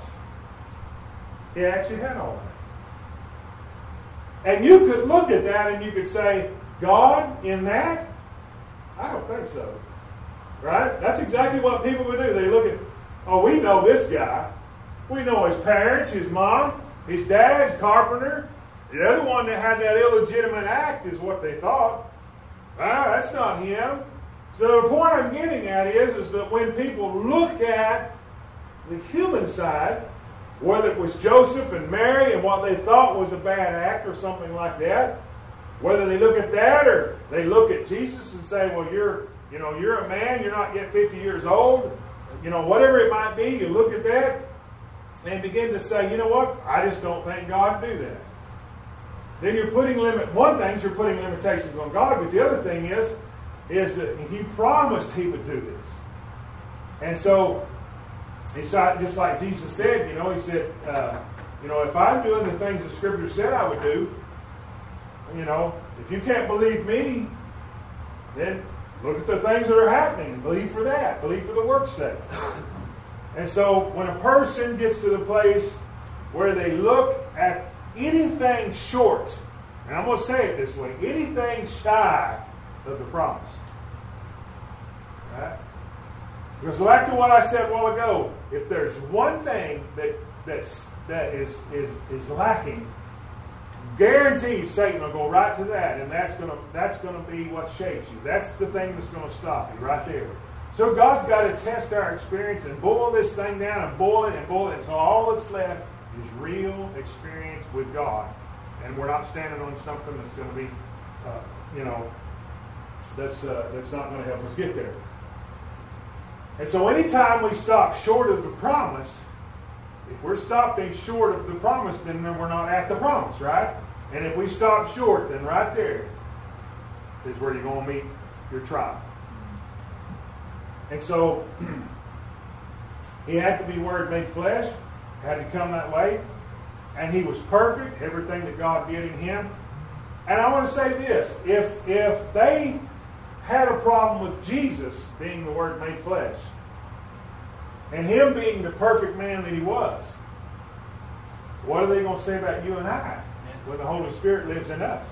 He actually had all that. And you could look at that and you could say, God in that? I don't think so. Right? That's exactly what people would do. They look at, oh, we know this guy. We know his parents, his mom, his dad's carpenter. The other one that had that illegitimate act is what they thought. Ah, that's not him. So the point I'm getting at is, is that when people look at the human side, whether it was Joseph and Mary and what they thought was a bad act or something like that, whether they look at that or they look at Jesus and say, well, you're, you know, you're a man, you're not yet fifty years old, you know, whatever it might be, you look at that and begin to say, you know what, I just don't think God would do that. Then you're putting limit. One thing is you're putting limitations on God, but the other thing is, is that He promised He would do this. And so, it's not just like Jesus said. You know, He said, uh, you know, if I'm doing the things the Scripture said I would do, you know, if you can't believe me, then look at the things that are happening and believe for that. Believe for the work's sake. And so, when a person gets to the place where they look at anything short, and I'm going to say it this way, anything shy of the promise. Right? Because back to what I said a while ago, if there's one thing that that's, that is, is, is lacking, guaranteed Satan will go right to that, and that's going to that's going to be what shakes you. That's the thing that's going to stop you right there. So God's got to test our experience and boil this thing down and boil it and boil it until all that's left is real experience with God, and we're not standing on something that's going to be, uh, you know, that's uh, that's not going to help us get there. And so, anytime we stop short of the promise, if we're stopping short of the promise, then we're not at the promise, right? And if we stop short, then right there is where you're going to meet your trial. And so, He had to be Word made flesh. Had to come that way, and He was perfect, everything that God did in Him. And I want to say this, if if they had a problem with Jesus being the Word made flesh, and Him being the perfect man that He was, what are they going to say about you and I when the Holy Spirit lives in us?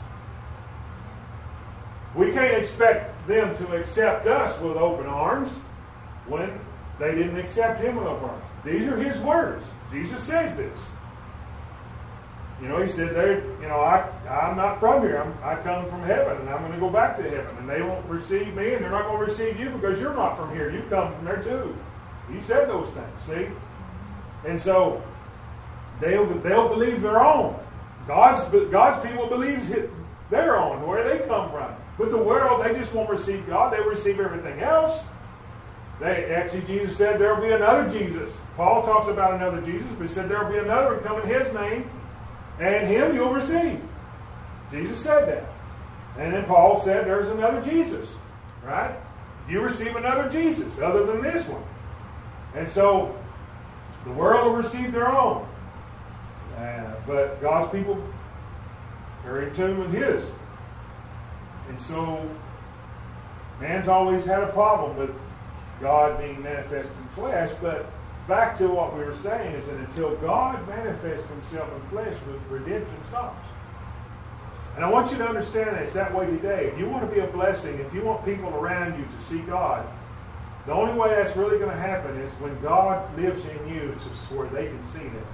We can't expect them to accept us with open arms when they didn't accept Him with open arms. These are His words. Jesus says this. You know, He said, "They, you know, I, I'm not from here. I'm, I come from heaven, and I'm going to go back to heaven. And they won't receive me, and they're not going to receive you because you're not from here. You come from there too." He said those things. See, And so they'll, they'll believe their own. God's, God's people believe their own, where they come from. But the world, they just won't receive God. They receive everything else. They actually, Jesus said there will be another Jesus. Paul talks about another Jesus, but he said there will be another come in his name, and him you'll receive. Jesus said that. And then Paul said there's another Jesus, right? You receive another Jesus other than this one. And so the world will receive their own. Uh, but God's people are in tune with his. And so man's always had a problem with God being manifest in flesh, but back to what we were saying is that until God manifests himself in flesh, redemption stops. And I want you to understand that it's that way today. If you want to be a blessing, if you want people around you to see God, the only way that's really going to happen is when God lives in you to where they can see that.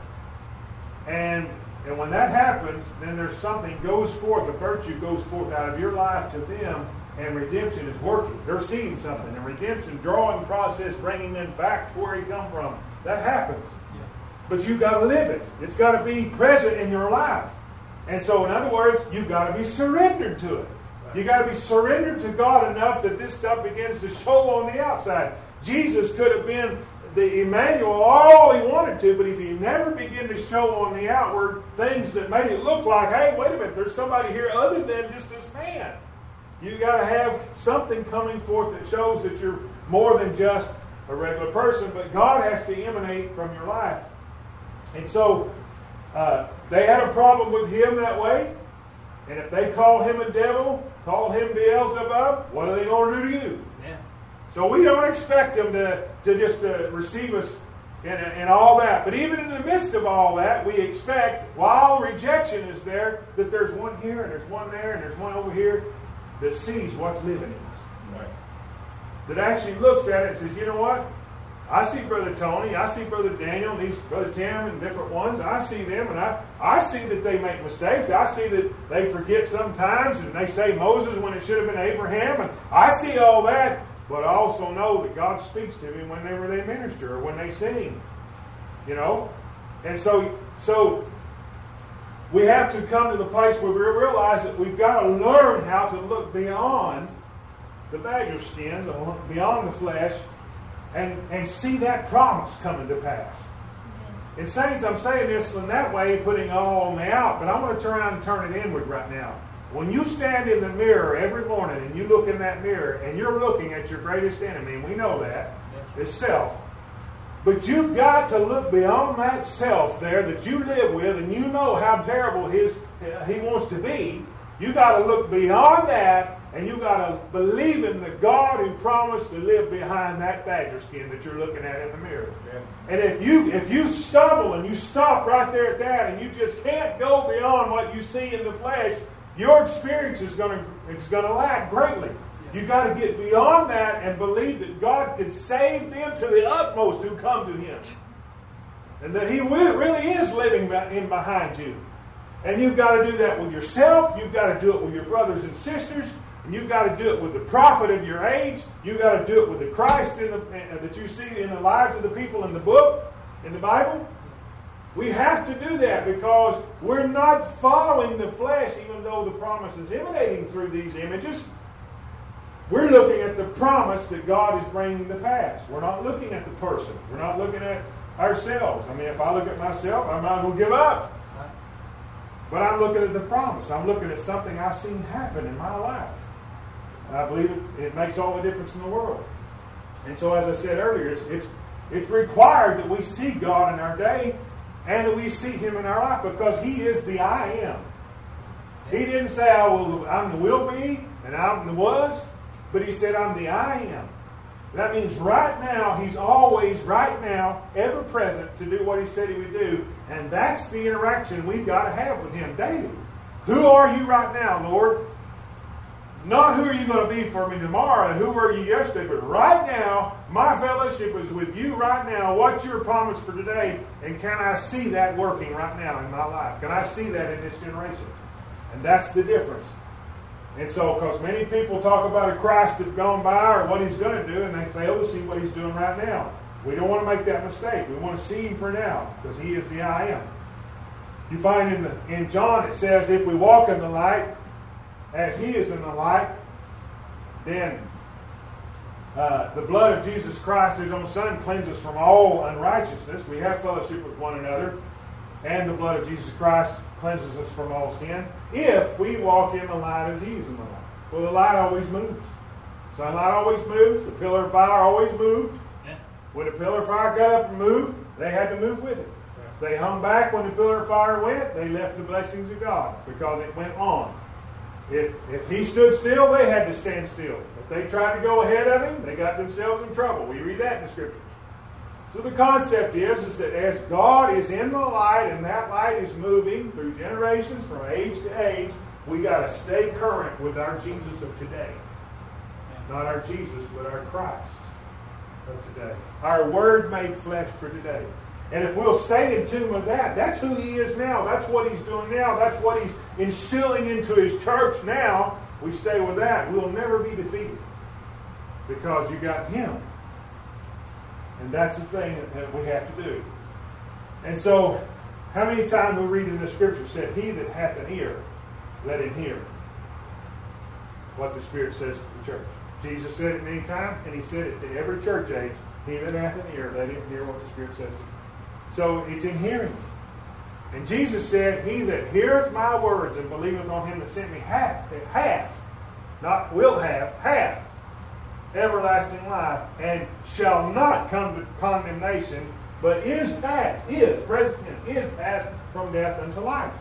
And and when that happens, then there's something goes forth, a virtue goes forth out of your life to them, and redemption is working. They're seeing something. And redemption, drawing process, bringing them back to where he come from. That happens. Yeah. But you've got to live it. It's got to be present in your life. And so, in other words, you've got to be surrendered to it. Right. You've got to be surrendered to God enough that this stuff begins to show on the outside. Jesus could have been the Emmanuel all he wanted to, but if he never began to show on the outward things that made it look like, hey, wait a minute, there's somebody here other than just this man. You've got to have something coming forth that shows that you're more than just a regular person, but God has to emanate from your life. And so uh, they had a problem with him that way, and if they call him a devil, call him Beelzebub, what are they going to do to you? Yeah. So we don't expect them to, to just uh, receive us and, and all that. But even in the midst of all that, we expect, while rejection is there, that there's one here, and there's one there, and there's one over here, that sees what's living in us. Right. That actually looks at it and says, you know what? I see Brother Tony, I see Brother Daniel, these Brother Tim and different ones. I see them, and I, I see that they make mistakes. I see that they forget sometimes, and they say Moses when it should have been Abraham. And I see all that, but I also know that God speaks to me whenever they minister or when they sing. You know? And so, so we have to come to the place where we realize that we've got to learn how to look beyond the badger skins, beyond the flesh, and, and see that promise coming to pass. And saints, I'm saying this in that way, putting all on the out, but I'm going to turn around and turn it inward right now. When you stand in the mirror every morning and you look in that mirror and you're looking at your greatest enemy, and we know that, is self. But you've got to look beyond that self there that you live with, and you know how terrible his he wants to be. You've got to look beyond that, and you've got to believe in the God who promised to live behind that badger skin that you're looking at in the mirror. Yeah. And if you if you stumble and you stop right there at that, and you just can't go beyond what you see in the flesh, your experience is going to is going to lack greatly. You've got to get beyond that and believe that God can save them to the utmost who come to him. And that he really is living in behind you. And you've got to do that with yourself. You've got to do it with your brothers and sisters. And you've got to do it with the prophet of your age. You've got to do it with the Christ in the, uh, that you see in the lives of the people in the book, in the Bible. We have to do that because we're not following the flesh, even though the promise is emanating through these images. We're looking at the promise that God is bringing to pass. We're not looking at the person. We're not looking at ourselves. I mean, if I look at myself, I might as well give up. But I'm looking at the promise. I'm looking at something I've seen happen in my life. And I believe it, it makes all the difference in the world. And so, as I said earlier, it's, it's, it's required that we see God in our day and that we see him in our life because he is the I am. He didn't say, I will, I'm the will be and I'm the was. But he said, I'm the I am. That means right now, he's always right now, ever present to do what he said he would do. And that's the interaction we've got to have with him daily. Who are you right now, Lord? Not who are you going to be for me tomorrow and who were you yesterday, but right now, my fellowship is with you right now. What's your promise for today? And can I see that working right now in my life? Can I see that in this generation? And that's the difference. And so, because many people talk about a Christ that's gone by or what he's going to do, and they fail to see what he's doing right now. We don't want to make that mistake. We want to see Him for now, because He is the I Am. You find in, the, in John it says, if we walk in the light, as He is in the light, then uh, the blood of Jesus Christ, His own Son, cleanses from all unrighteousness. We have fellowship with one another, and the blood of Jesus Christ cleanses us from all sin, if we walk in the light as He is in the light. Well, the light always moves. Sunlight always moves. The pillar of fire always moved. Yeah. When the pillar of fire got up and moved, they had to move with it. Yeah. They hung back when the pillar of fire went. They left the blessings of God because it went on. If, if He stood still, they had to stand still. If they tried to go ahead of Him, they got themselves in trouble. We read that in the Scriptures. So the concept is, is that as God is in the light and that light is moving through generations from age to age, we got to stay current with our Jesus of today. Not our Jesus, but our Christ of today. Our Word made flesh for today. And if we'll stay in tune with that, that's who He is now. That's what He's doing now. That's what He's instilling into His church now. We stay with that. We'll never be defeated because you got Him. And that's the thing that we have to do. And so, how many times we read in the Scripture said, He that hath an ear, let him hear what the Spirit says to the church. Jesus said it many times, and He said it to every church age. He that hath an ear, let him hear what the Spirit says. So it's in hearing. And Jesus said, He that heareth my words and believeth on Him that sent me hath, hath, not will have, hath, everlasting life, and shall not come to condemnation, but is passed, is, present tense, is passed from death unto life.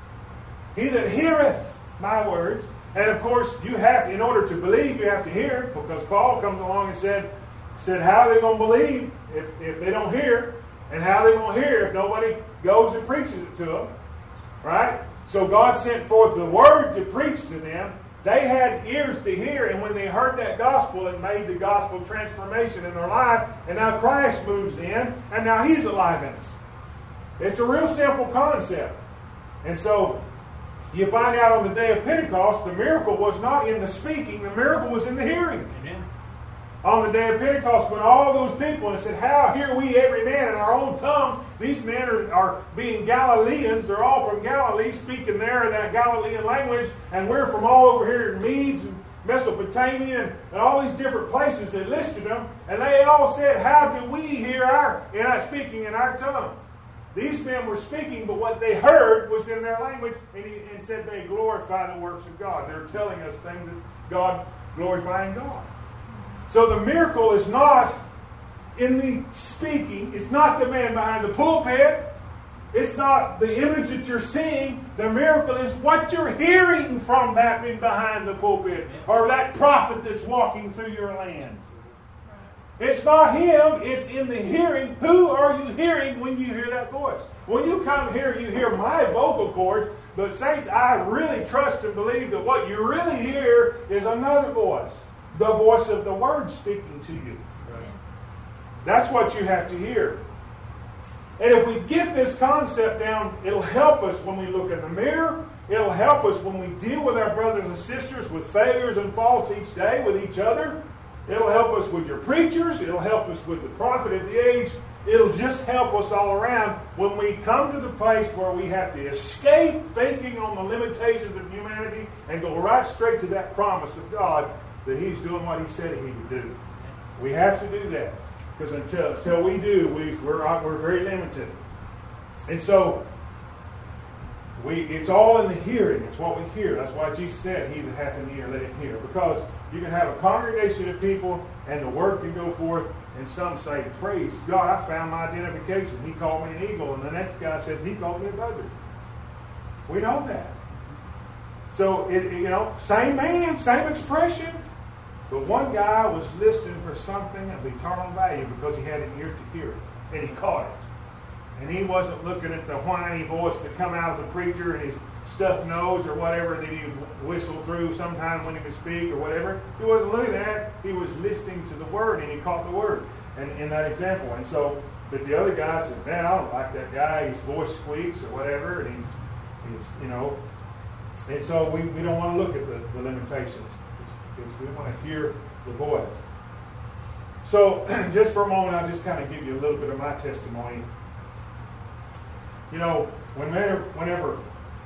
He that heareth my words, and of course, you have, in order to believe, you have to hear, because Paul comes along and said, said, how are they going to believe if, if they don't hear? And how are they going to hear if nobody goes and preaches it to them? Right? So God sent forth the Word to preach to them. They had ears to hear, and when they heard that gospel, it made the gospel transformation in their life, and now Christ moves in, and now He's alive in us. It's a real simple concept. And so, you find out on the day of Pentecost, the miracle was not in the speaking, the miracle was in the hearing. Amen. On the day of Pentecost, when all those people, and said, how hear we every man in our own tongue? These men are, are being Galileans. They're all from Galilee, speaking there in that Galilean language. And we're from all over here in Medes and Mesopotamia and, and all these different places. They listed them. And they all said, how do we hear our, in our speaking in our tongue? These men were speaking, but what they heard was in their language. And, he, and said they glorify the works of God. They're telling us things that God, glorifying God. So the miracle is not in the speaking. It's not the man behind the pulpit. It's not the image that you're seeing. The miracle is what you're hearing from that behind the pulpit or that prophet that's walking through your land. It's not him. It's in the hearing. Who are you hearing when you hear that voice? When you come here, you hear my vocal cords. But saints, I really trust and believe that what you really hear is another voice. The voice of the Word speaking to you. Right. That's what you have to hear. And if we get this concept down, it'll help us when we look in the mirror. It'll help us when we deal with our brothers and sisters with failures and faults each day with each other. It'll help us with your preachers. It'll help us with the prophet of the age. It'll just help us all around when we come to the place where we have to escape thinking on the limitations of humanity and go right straight to that promise of God that He's doing what He said He would do. We have to do that. Because until, until we do, we, we're, we're very limited. And so, we it's all in the hearing. It's what we hear. That's why Jesus said, He that hath an ear, let him hear. Because you can have a congregation of people, and the word can go forth, and some say, praise God, I found my identification. He called me an eagle. And the next guy says, he called me a buzzard. We know that. So, it, you know, same man, same expression. But one guy was listening for something of eternal value because he had an ear to hear it. And he caught it. And he wasn't looking at the whiny voice that come out of the preacher and his stuffed nose or whatever that he would whistle through sometimes when he could speak or whatever. He wasn't looking at that. He was listening to the Word, and he caught the Word in, in that example. And so, but the other guy said, man, I don't like that guy. His voice squeaks or whatever. And he's, he's you know. And so we, we don't want to look at the, the limitations. We want to hear the voice. So, just for a moment, I'll just kind of give you a little bit of my testimony. You know, whenever, whenever,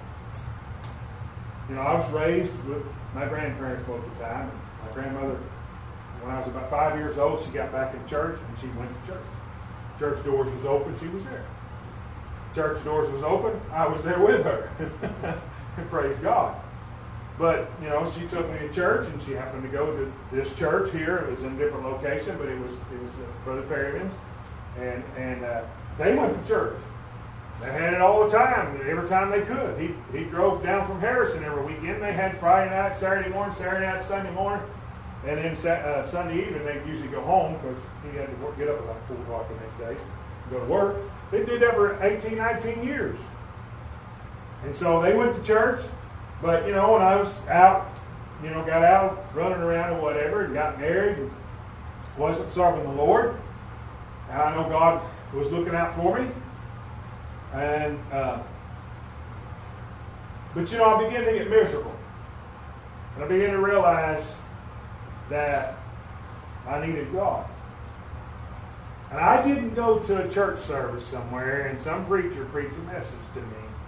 you know, I was raised with my grandparents most of the time. My grandmother, when I was about five years old, she got back in church and she went to church. Church doors was open, she was there. Church doors was open, I was there with her. Praise God. But, you know, she took me to church, and she happened to go to this church here. It was in a different location, but it was it was uh, Brother Perryman's. And, and uh, they went to church. They had it all the time, every time they could. He he drove down from Harrison every weekend. They had Friday night, Saturday morning, Saturday night, Sunday morning. And then uh, Sunday evening, they'd usually go home because he had to work, get up at like four o'clock the next day, go to work. They did that for eighteen, nineteen years. And so they went to church. But, you know, when I was out, you know, got out running around or whatever and got married and wasn't serving the Lord, and I know God was looking out for me. And, uh, but, you know, I began to get miserable. And I began to realize that I needed God. And I didn't go to a church service somewhere and some preacher preached a message to me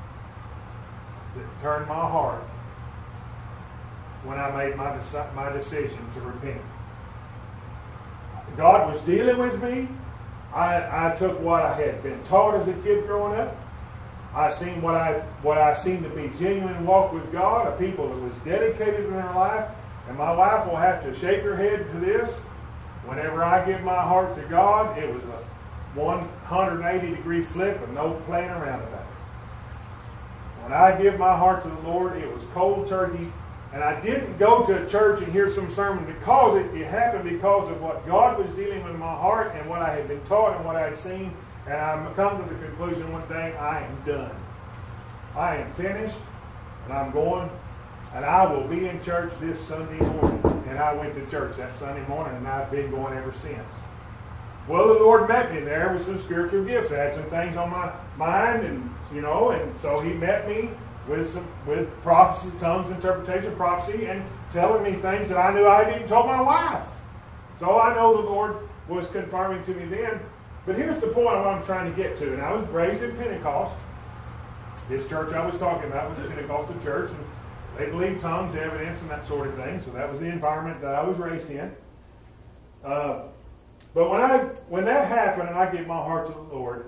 that turned my heart when I made my my decision to repent. God was dealing with me. I, I took what I had been taught as a kid growing up. I seen what I what I seen to be genuine walk with God, a people that was dedicated in their life. And my wife will have to shake her head to this. Whenever I give my heart to God, it was a one hundred eighty degree flip and no playing around about it. When I give my heart to the Lord, it was cold turkey. And I didn't go to a church and hear some sermon because it, it happened because of what God was dealing with in my heart and what I had been taught and what I had seen. And I've come to the conclusion one day, I am done. I am finished, and I'm going, and I will be in church this Sunday morning. And I went to church that Sunday morning, and I've been going ever since. Well, the Lord met me there with some spiritual gifts. I had some things on my mind, and you know, and so He met me with some with prophecy, tongues, interpretation, prophecy, and telling me things that I knew I hadn't even told my wife. So I know the Lord was confirming to me then. But here's the point of what I'm trying to get to. And I was raised in Pentecost. This church I was talking about was a Pentecostal church, and they believed tongues, evidence, and that sort of thing. So that was the environment that I was raised in. Uh, but when I when that happened, and I gave my heart to the Lord,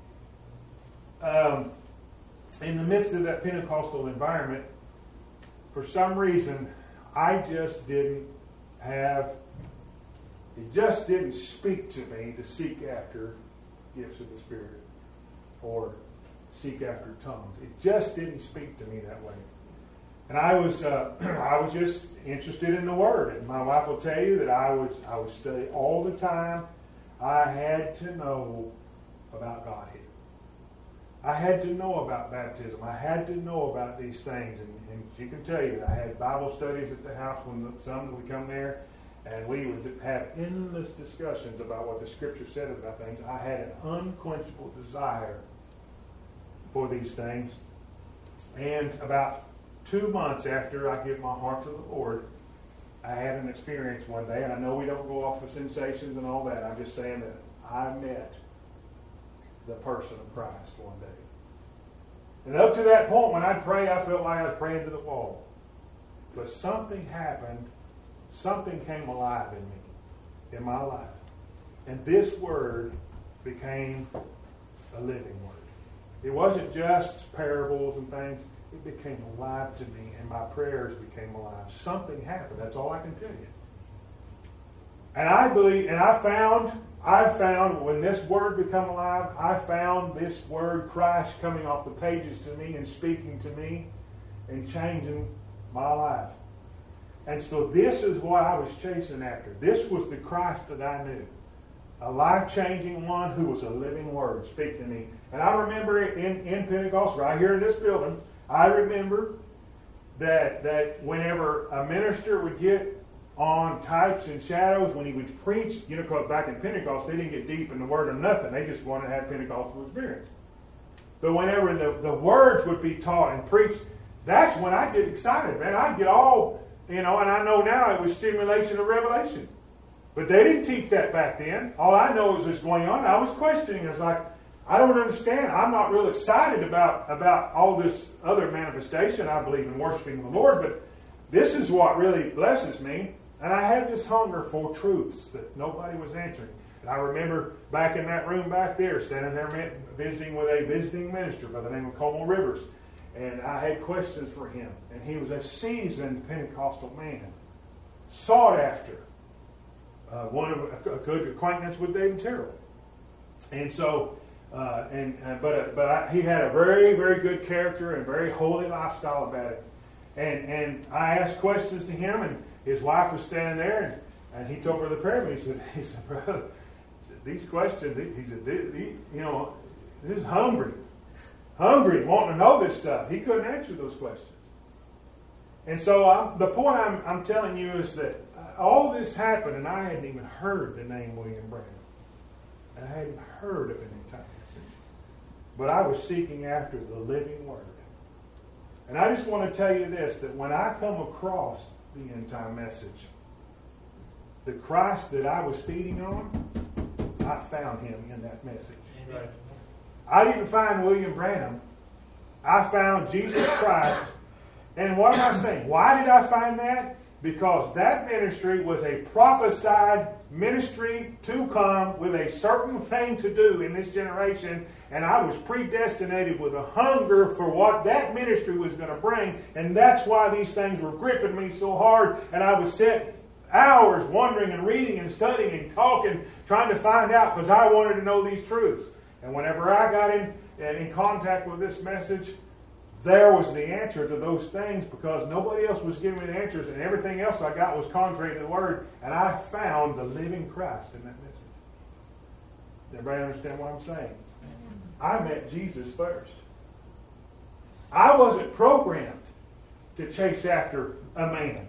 um, in the midst of that Pentecostal environment, for some reason, I just didn't have, it just didn't speak to me to seek after gifts of the Spirit or seek after tongues. It just didn't speak to me that way. And I was uh, I was just interested in the Word. And my wife will tell you that I was I would study all the time. I had to know about Godhead. I had to know about baptism. I had to know about these things. And, and she can tell you that I had Bible studies at the house when the, some would come there, and we would have endless discussions about what the Scripture said about things. I had an unquenchable desire for these things. And about two months after I gave my heart to the Lord, I had an experience one day, and I know we don't go off of sensations and all that. I'm just saying that I met the person of Christ one day. And up to that point, when I'd pray, I felt like I was praying to the wall. But something happened. Something came alive in me, in my life. And this word became a living word. It wasn't just parables and things. It became alive to me, and my prayers became alive. Something happened. That's all I can tell you. And I believe, and I found, I found when this word became alive, I found this word Christ coming off the pages to me and speaking to me and changing my life. And so this is what I was chasing after. This was the Christ that I knew. A life-changing one who was a living word speaking to me. And I remember in, in Pentecost, right here in this building, I remember that that whenever a minister would get on types and shadows, when he would preach, you know, because back in Pentecost, they didn't get deep in the Word or nothing. They just wanted to have Pentecostal experience. But whenever the, the words would be taught and preached, that's when I get excited, man. I'd get all, you know, and I know now it was stimulation of revelation. But they didn't teach that back then. All I know is what's going on. I was questioning. I was like, I don't understand. I'm not real excited about, about all this other manifestation. I believe in worshiping the Lord, but this is what really blesses me. And I had this hunger for truths that nobody was answering. And I remember back in that room back there, standing there visiting with a visiting minister by the name of Como Rivers. And I had questions for him. And he was a seasoned Pentecostal man, sought after. Uh, one of a, a good acquaintance with David Terrell. And so, uh, and, and but uh, but I, he had a very, very good character and very holy lifestyle about it. And and I asked questions to him, and his wife was standing there, and, and he told her the prayer meeting. He said, he said, brother, these questions, he said, you know, this is hungry. Hungry, wanting to know this stuff. He couldn't answer those questions. And so I'm, the point I'm, I'm telling you is that all this happened, and I hadn't even heard the name William Branham. I hadn't heard of an entire message. But I was seeking after the living Word. And I just want to tell you this, that when I come across the end-time message, the Christ that I was feeding on, I found him in that message. Right. I didn't find William Branham. I found Jesus Christ. And what am I saying? Why did I find that? Because that ministry was a prophesied ministry to come with a certain thing to do in this generation. And I was predestinated with a hunger for what that ministry was going to bring. And that's why these things were gripping me so hard. And I would sit hours wondering and reading and studying and talking, trying to find out, because I wanted to know these truths. And whenever I got in, in contact with this message, there was the answer to those things, because nobody else was giving me the answers, and everything else I got was contrary to the Word, and I found the living Christ in that message. Does everybody understand what I'm saying? I met Jesus first. I wasn't programmed to chase after a man.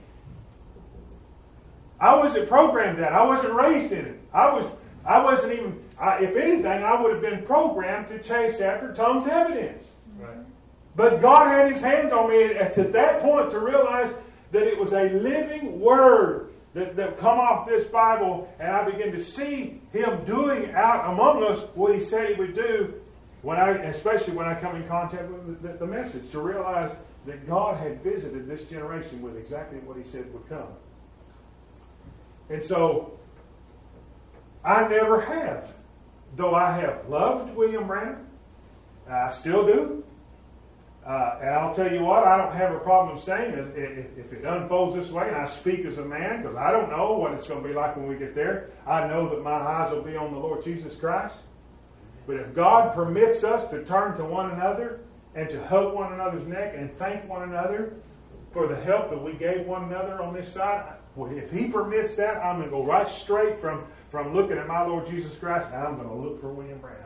I wasn't programmed that. I wasn't raised in it. I was. I wasn't even. I, if anything, I would have been programmed to chase after tongues evidence. Right. But God had His hand on me at, to that point to realize that it was a living Word that, that come off this Bible, and I began to see Him doing out among us what He said He would do. When I, especially when I come in contact with the, the, the message, to realize that God had visited this generation with exactly what He said would come. And so, I never have. Though I have loved William Branham, I still do. Uh, and I'll tell you what, I don't have a problem saying that if it unfolds this way, and I speak as a man, because I don't know what it's going to be like when we get there. I know that my eyes will be on the Lord Jesus Christ. But if God permits us to turn to one another and to hug one another's neck and thank one another for the help that we gave one another on this side, well, if He permits that, I'm going to go right straight from, from looking at my Lord Jesus Christ, and I'm going to look for William Branham.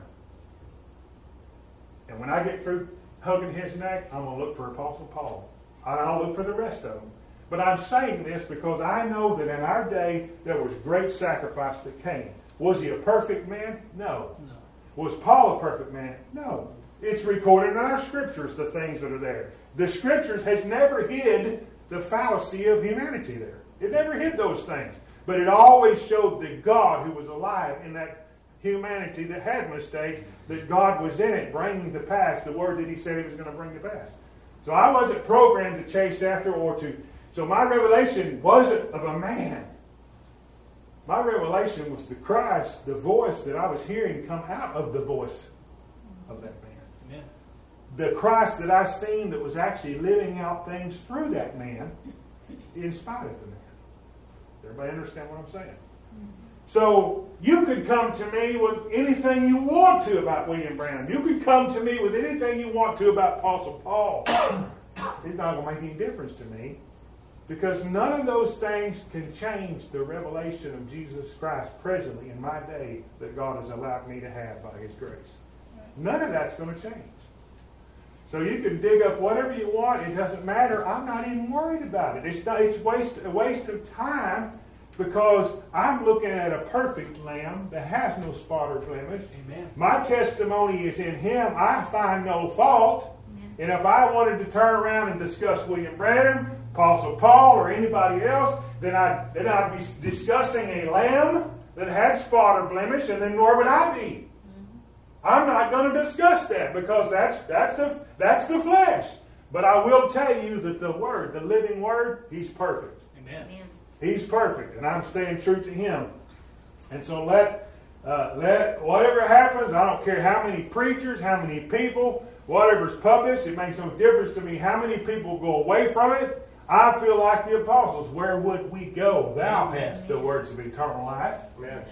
And when I get through hugging his neck, I'm going to look for Apostle Paul. And I'll look for the rest of them. But I'm saying this because I know that in our day, there was great sacrifice that came. Was he a perfect man? No. no. Was Paul a perfect man? No. It's recorded in our Scriptures, the things that are there. The Scriptures has never hid the fallacy of humanity there. It never hid those things. But it always showed the God who was alive in that humanity that had mistakes, that God was in it, bringing to pass the word that He said He was going to bring to pass. So I wasn't programmed to chase after or to... So my revelation wasn't of a man. My revelation was the Christ, the voice that I was hearing come out of the voice of that man. Amen. The Christ that I seen that was actually living out things through that man in spite of the man. Does everybody understand what I'm saying? So you could come to me with anything you want to about William Branham. You could come to me with anything you want to about Apostle Paul. It's not going to make any difference to me, because none of those things can change the revelation of Jesus Christ presently in my day that God has allowed me to have by His grace. None of that's going to change. So you can dig up whatever you want. It doesn't matter. I'm not even worried about it. It's not, it's waste, a waste of time. Because I'm looking at a perfect Lamb that has no spot or blemish. Amen. My testimony is in Him. I find no fault. Amen. And if I wanted to turn around and discuss William Branham, Apostle Paul or anybody else, then I'd, then I'd be discussing a lamb that had spot or blemish, and then where would I be? I'm not going to discuss that because that's that's the that's the flesh. But I will tell you that the Word, the living Word, He's perfect. Amen. He's perfect, and I'm staying true to Him. And so let uh, let whatever happens, I don't care how many preachers, how many people, whatever's published, it makes no difference to me how many people go away from it. I feel like the apostles. Where would we go? Thou hast the words of eternal life. Amen.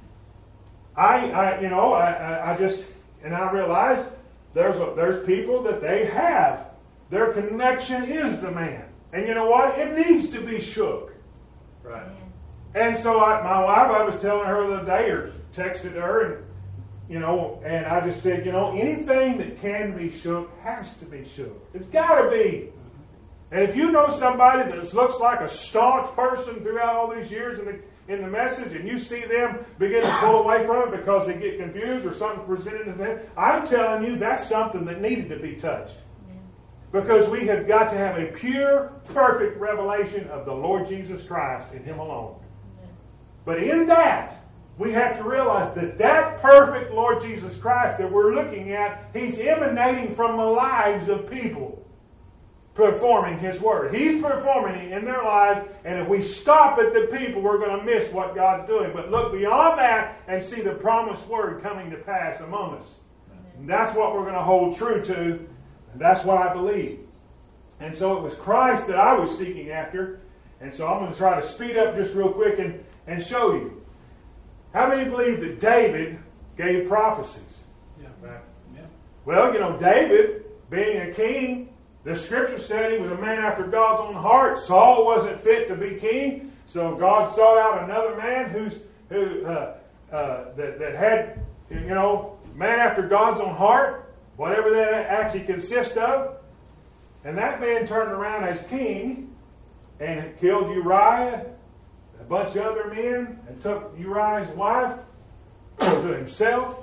I, I, you know, I, I just, and I realize there's a, there's people that they have. Their connection is the man. And you know what? It needs to be shook. Right. And so I, my wife, I was telling her the other day, or texted her, and, you know, and I just said, you know, anything that can be shook has to be shook. It's got to be. And if you know somebody that looks like a staunch person throughout all these years in the in the message, and you see them begin to pull away from it because they get confused or something presented to them, I'm telling you that's something that needed to be touched. Because we have got to have a pure, perfect revelation of the Lord Jesus Christ and Him alone. But in that, we have to realize that that perfect Lord Jesus Christ that we're looking at, He's emanating from the lives of people performing His Word. He's performing it in their lives, and if we stop at the people, we're going to miss what God's doing. But look beyond that and see the promised Word coming to pass among us. And that's what we're going to hold true to, and that's what I believe. And so it was Christ that I was seeking after, and so I'm going to try to speed up just real quick and, and show you. How many believe that David gave prophecies? Yeah. Right. Yeah. Well, you know, David, being a king, the Scripture said he was a man after God's own heart. Saul wasn't fit to be king, so God sought out another man who's who uh, uh, that that had, you know, man after God's own heart, whatever that actually consists of. And that man turned around as king and killed Uriah, a bunch of other men, and took Uriah's wife to himself.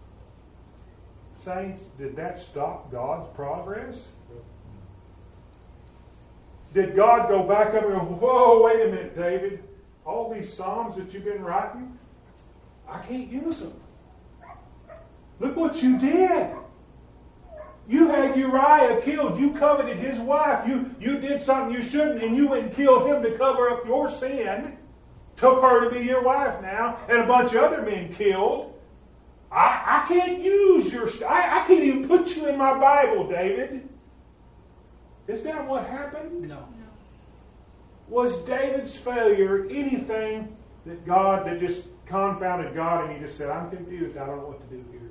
Saints, did that stop God's progress? Did God go back up and go, whoa, wait a minute, David. All these Psalms that you've been writing, I can't use them. Look what you did. You had Uriah killed. You coveted his wife. You, you did something you shouldn't, and you went and killed him to cover up your sin. Took her to be your wife now, and a bunch of other men killed. I, I can't use your... I, I can't even put you in my Bible, David. Is that what happened? No. Was David's failure anything that God, that just confounded God and he just said, I'm confused, I don't know what to do here?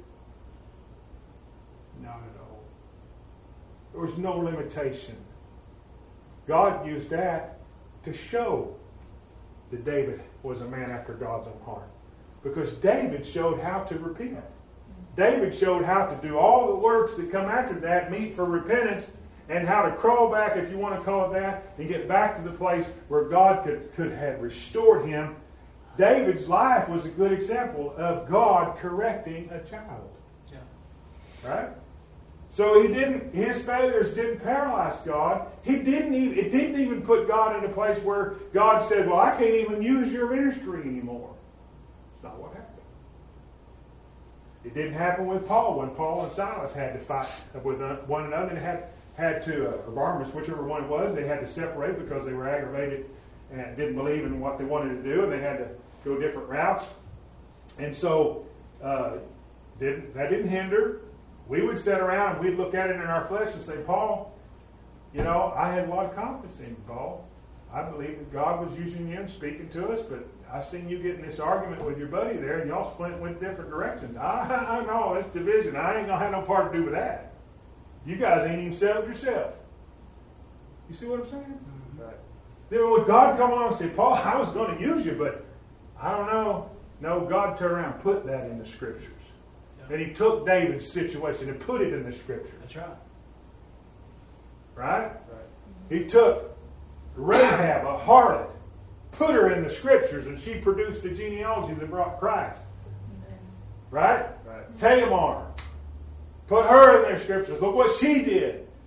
Not at all. There was no limitation. God used that to show that David was a man after God's own heart. Because David showed how to repent. David showed how to do all the works that come after that, meet for repentance, and how to crawl back, if you want to call it that, and get back to the place where God could, could have restored him. David's life was a good example of God correcting a child. Yeah. Right? So he didn't. His failures didn't paralyze God. He didn't even. It didn't even put God in a place where God said, "Well, I can't even use your ministry anymore." It's not what happened. It didn't happen with Paul when Paul and Silas had to fight with one another and had had to, uh, or Barnabas, whichever one it was, they had to separate because they were aggravated and didn't believe in what they wanted to do, and they had to go different routes. And so uh, didn't, that didn't hinder. We would sit around and we'd look at it in our flesh and say, Paul, you know, I had a lot of confidence in you, Paul. I believe that God was using you and speaking to us, but I seen you getting this argument with your buddy there, and y'all split went different directions. I, I know, that's division. I ain't going to have no part to do with that. You guys ain't even settled yourself. You see what I'm saying? Mm-hmm. Right. Then would God come along and say, Paul, I was going to use you, but I don't know. No, God turned around and put that in the Scriptures. Yeah. And he took David's situation and put it in the Scriptures. That's right. Right? Right. He took Rahab, a harlot, put her in the Scriptures, and she produced the genealogy that brought Christ. Amen. Right? Right. Tamar, put her in their Scriptures. Look what she did.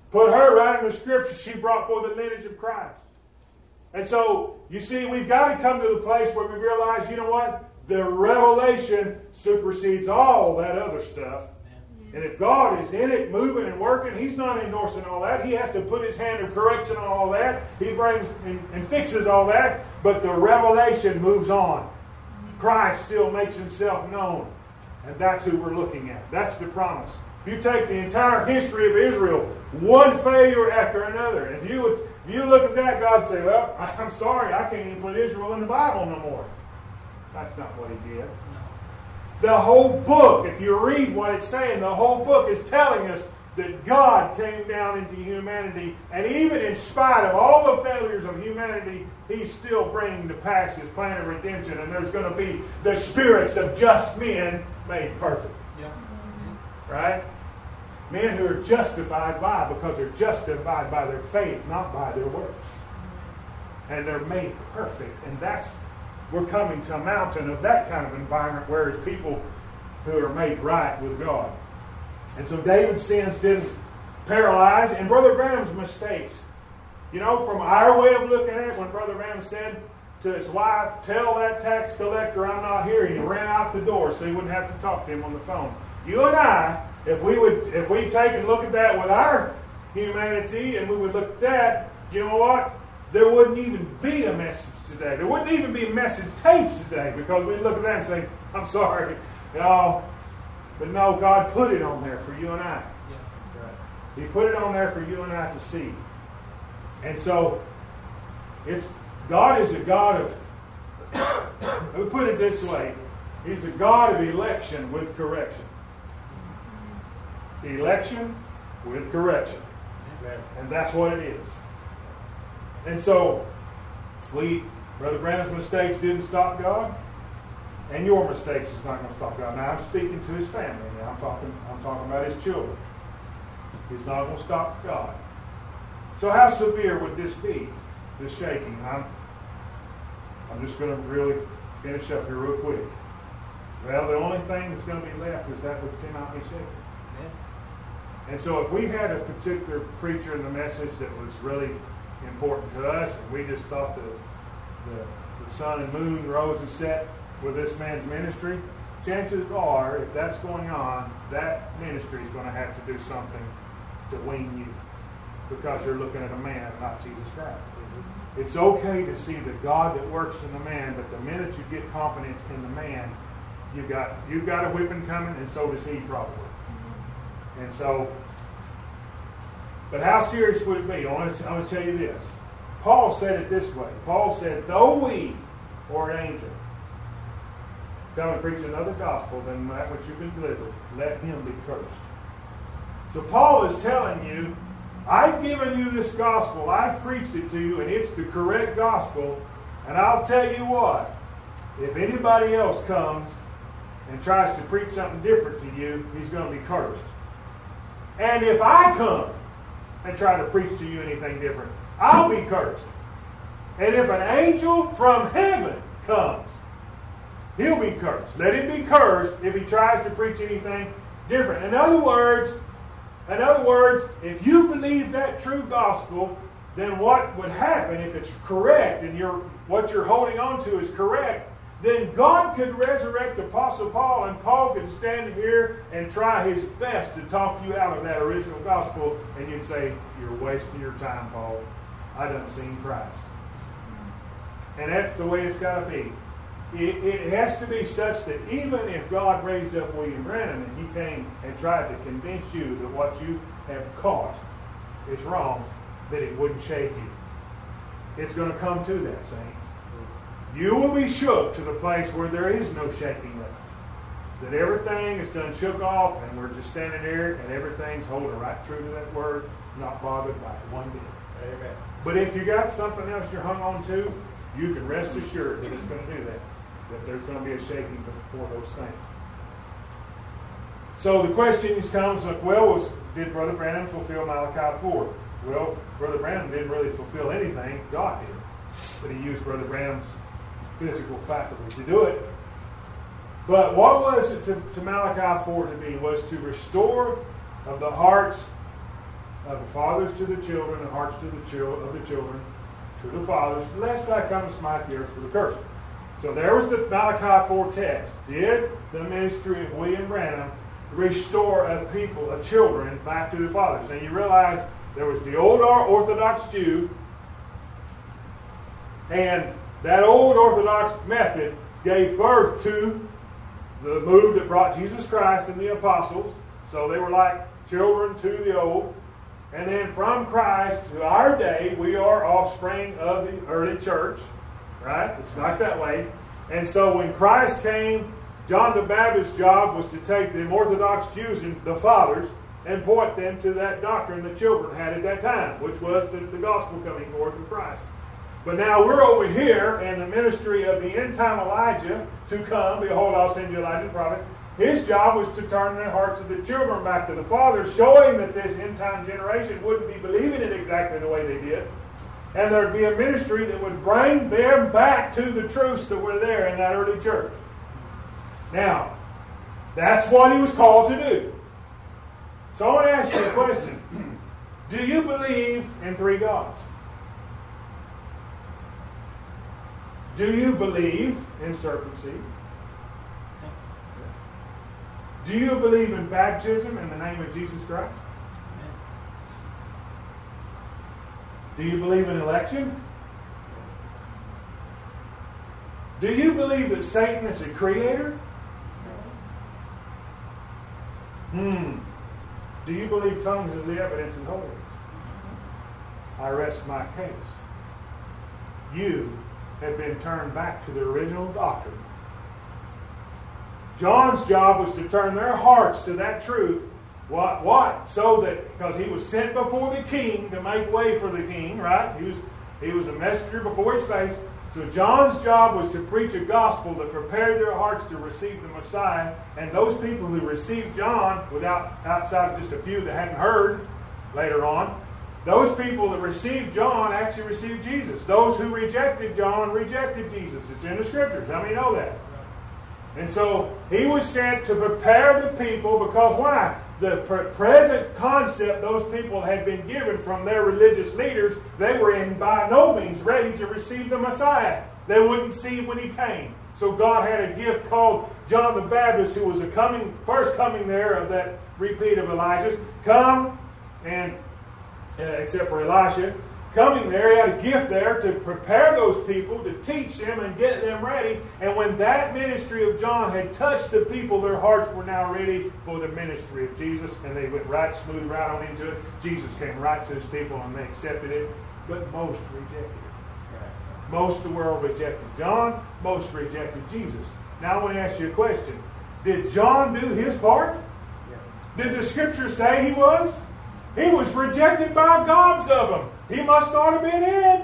Put her right in the Scripture. She brought forth the lineage of Christ. And so, you see, we've got to come to the place where we realize, you know what? The revelation supersedes all that other stuff. And if God is in it, moving and working, He's not endorsing all that. He has to put His hand of correction on all that. He brings and, and fixes all that. But the revelation moves on. Christ still makes Himself known. And that's who we're looking at. That's the promise. If you take the entire history of Israel, one failure after another, if you would, if you look at that, God say, well, I'm sorry, I can't even put Israel in the Bible no more. That's not what He did. The whole book, if you read what it's saying, the whole book is telling us that God came down into humanity, and even in spite of all the failures of humanity, He's still bringing to pass His plan of redemption, and there's going to be the spirits of just men made perfect. Yeah. Right? Men who are justified by, because they're justified by their faith, not by their works. And they're made perfect, and that's we're coming to a mountain of that kind of environment where it's people who are made right with God. And so David's sins didn't paralyze, and Brother Branham's mistakes. You know, from our way of looking at it, when Brother Branham said to his wife, tell that tax collector I'm not here, and he ran out the door so he wouldn't have to talk to him on the phone. You and I, if we would if we take and look at that with our humanity, and we would look at that, you know what? There wouldn't even be a message today. There wouldn't even be message tapes today, because we look at that and say, I'm sorry. You know, but no, God put it on there for you and I. Yeah. He put it on there for you and I to see. And so, it's God is a God of, let me put it this way, He's a God of election with correction. Election with correction. And that's what it is. And so, we, Brother Branham's mistakes didn't stop God, and your mistakes is not going to stop God. Now, I'm speaking to his family. Now, I'm talking, I'm talking about his children. It's not going to stop God. So, how severe would this be? This shaking? I'm, I'm just going to really finish up here real quick. Well, the only thing that's going to be left is that which cannot be shaken. Yeah. And so, if we had a particular preacher in the message that was really important to us, and we just thought that the, the sun and moon rose and set with this man's ministry, chances are, if that's going on, that ministry is going to have to do something to wean you, because you're looking at a man, not Jesus Christ. Mm-hmm. It's okay to see the God that works in the man, but the minute you get confidence in the man, you've got you've got a whipping coming, and so does he probably. Mm-hmm. And so, but how serious would it be? I want to, I want to tell you this. Paul said it this way. Paul said, though we or an angel come and preach another gospel than that which you've been delivered, let him be cursed. So Paul is telling you, I've given you this gospel, I've preached it to you, and it's the correct gospel, and I'll tell you what, if anybody else comes and tries to preach something different to you, he's going to be cursed. And if I come and try to preach to you anything different, I'll be cursed. And if an angel from heaven comes, he'll be cursed. Let him be cursed if he tries to preach anything different. In other words, in other words, if you believe that true gospel, then what would happen if it's correct and you're, what you're holding on to is correct, then God could resurrect Apostle Paul, and Paul could stand here and try his best to talk you out of that original gospel, and you'd say, you're wasting your time, Paul. I done seen Christ. And that's the way it's got to be. It, it has to be such that even if God raised up William Branham and he came and tried to convince you that what you have caught is wrong, that it wouldn't shake you. It's going to come to that, saints. You will be shook to the place where there is no shaking left. That everything is done shook off, and we're just standing there, and everything's holding right true to that word, not bothered by it one bit. Amen. But if you got something else you're hung on to, you can rest assured that it's going to do that. That there's going to be a shaking before those things. So the question comes, like, well, was, did Brother Branham fulfill Malachi four? Well, Brother Branham didn't really fulfill anything. God did. But he used Brother Branham's physical faculty to do it. But what was it to, to Malachi four to be? Was to restore of the hearts of the fathers to the children, and hearts to the children of the children to the fathers, lest I come and smite the earth with a curse. So there was the Malachi four text. Did the ministry of William Branham restore a people, a children, back to the fathers? Now you realize there was the old Orthodox Jew, and that old Orthodox method gave birth to the move that brought Jesus Christ and the apostles. So they were like children to the old. And then from Christ to our day, we are offspring of the early church. Right? It's like that way. And so when Christ came, John the Baptist's job was to take the Orthodox Jews and the fathers and point them to that doctrine the children had at that time, which was the, the gospel coming forth from Christ. But now we're over here in the ministry of the end time Elijah to come. Behold, I'll send you Elijah the prophet. His job was to turn the hearts of the children back to the fathers, showing that this end time generation wouldn't be believing it exactly the way they did. And there'd be a ministry that would bring them back to the truths that were there in that early church. Now, that's what he was called to do. So I want to ask you a question. Do you believe in three gods? Do you believe in serpent seed? Do you believe in baptism in the name of Jesus Christ? Do you believe in election? Do you believe that Satan is a creator? Hmm. Do you believe tongues is the evidence of holiness? I rest my case. You have been turned back to the original doctrine. John's job was to turn their hearts to that truth. What? What? So that, because he was sent before the king to make way for the king, right? He was, he was a messenger before his face. So John's job was to preach a gospel that prepared their hearts to receive the Messiah. And those people who received John, without outside of just a few that hadn't heard later on, those people that received John actually received Jesus. Those who rejected John rejected Jesus. It's in the Scriptures. How many know that? And so he was sent to prepare the people, because why? The present concept those people had been given from their religious leaders, they were in by no means ready to receive the Messiah. They wouldn't see him when he came. So God had a gift called John the Baptist, who was the coming, first coming there of that repeat of Elijah's. Come, and uh, except for Elisha, coming there, he had a gift there to prepare those people, to teach them and get them ready. And when that ministry of John had touched the people, their hearts were now ready for the ministry of Jesus. And they went right smooth right on into it. Jesus came right to his people and they accepted it. But most rejected it. Most of the world rejected John. Most rejected Jesus. Now I want to ask you a question. Did John do his part? Yes. Did the Scripture say he was? He was rejected by gobs of them. He must not have been it.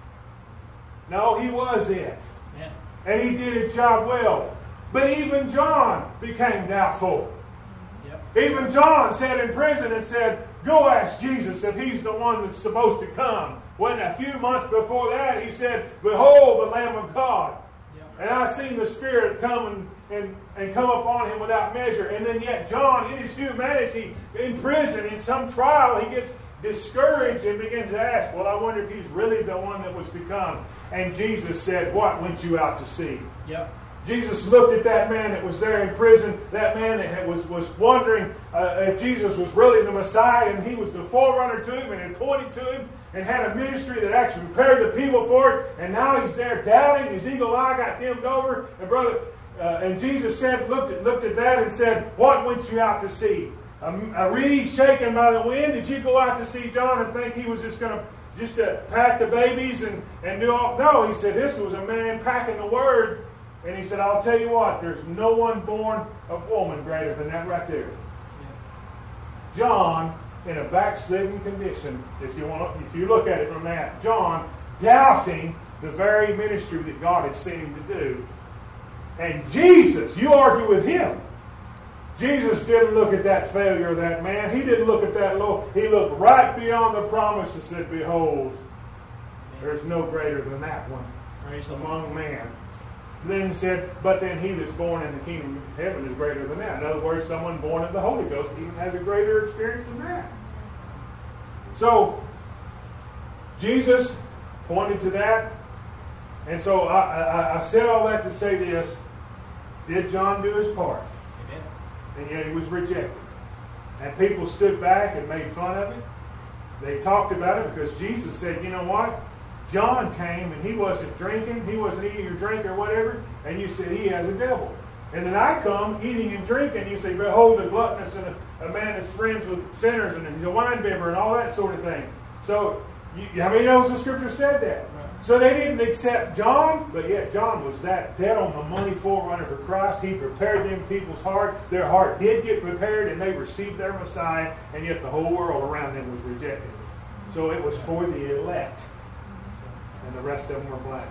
No, he was it. Yeah. And he did his job well. But even John became doubtful. Yep. Even John sat in prison and said, go ask Jesus if he's the one that's supposed to come. When a few months before that, he said, behold the Lamb of God. Yep. And I seen the Spirit come and, and, and come upon him without measure. And then yet John, in his humanity, in prison, in some trial, he gets discouraged and begins to ask, well, I wonder if he's really the one that was to come. And Jesus said, what went you out to see? Yep. Jesus looked at that man that was there in prison, that man that had, was, was wondering uh, if Jesus was really the Messiah, and he was the forerunner to him and had pointed to him and had a ministry that actually prepared the people for it. And now he's there doubting. His eagle eye got dimmed over. And brother, uh, and Jesus said, looked at, looked at that and said, what went you out to see? A, a reed shaken by the wind? Did you go out to see John and think he was just going to just to pack the babies and, and do all? No, he said this was a man packing the word. And he said, I'll tell you what, there's no one born of woman greater than that right there. Yeah. John, in a backslidden condition, if you want, if you look at it from that, John doubting the very ministry that God had sent him to do. And Jesus, you argue with him. Jesus didn't look at that failure of that man. He didn't look at that low. He looked right beyond the promise and said, behold, there's no greater than that one among men. Then he said, but then he that's born in the kingdom of heaven is greater than that. In other words, someone born of the Holy Ghost even has a greater experience than that. So, Jesus pointed to that. And so I, I, I said all that to say this. Did John do his part? Amen. And yet he was rejected. And people stood back and made fun of him. They talked about it because Jesus said, you know what? John came and he wasn't drinking, he wasn't eating or drinking or whatever, and you said he has a devil. And then I come eating and drinking, and you say, behold, a gluttonous and a, a man that's friends with sinners, and he's a winebibber and all that sort of thing. So, you, how many knows the scripture said that? So they didn't accept John, but yet John was that dead on the money forerunner for Christ. He prepared them people's heart. Their heart did get prepared, and they received their Messiah, and yet the whole world around them was rejecting him. So it was for the elect, and the rest of them were blind.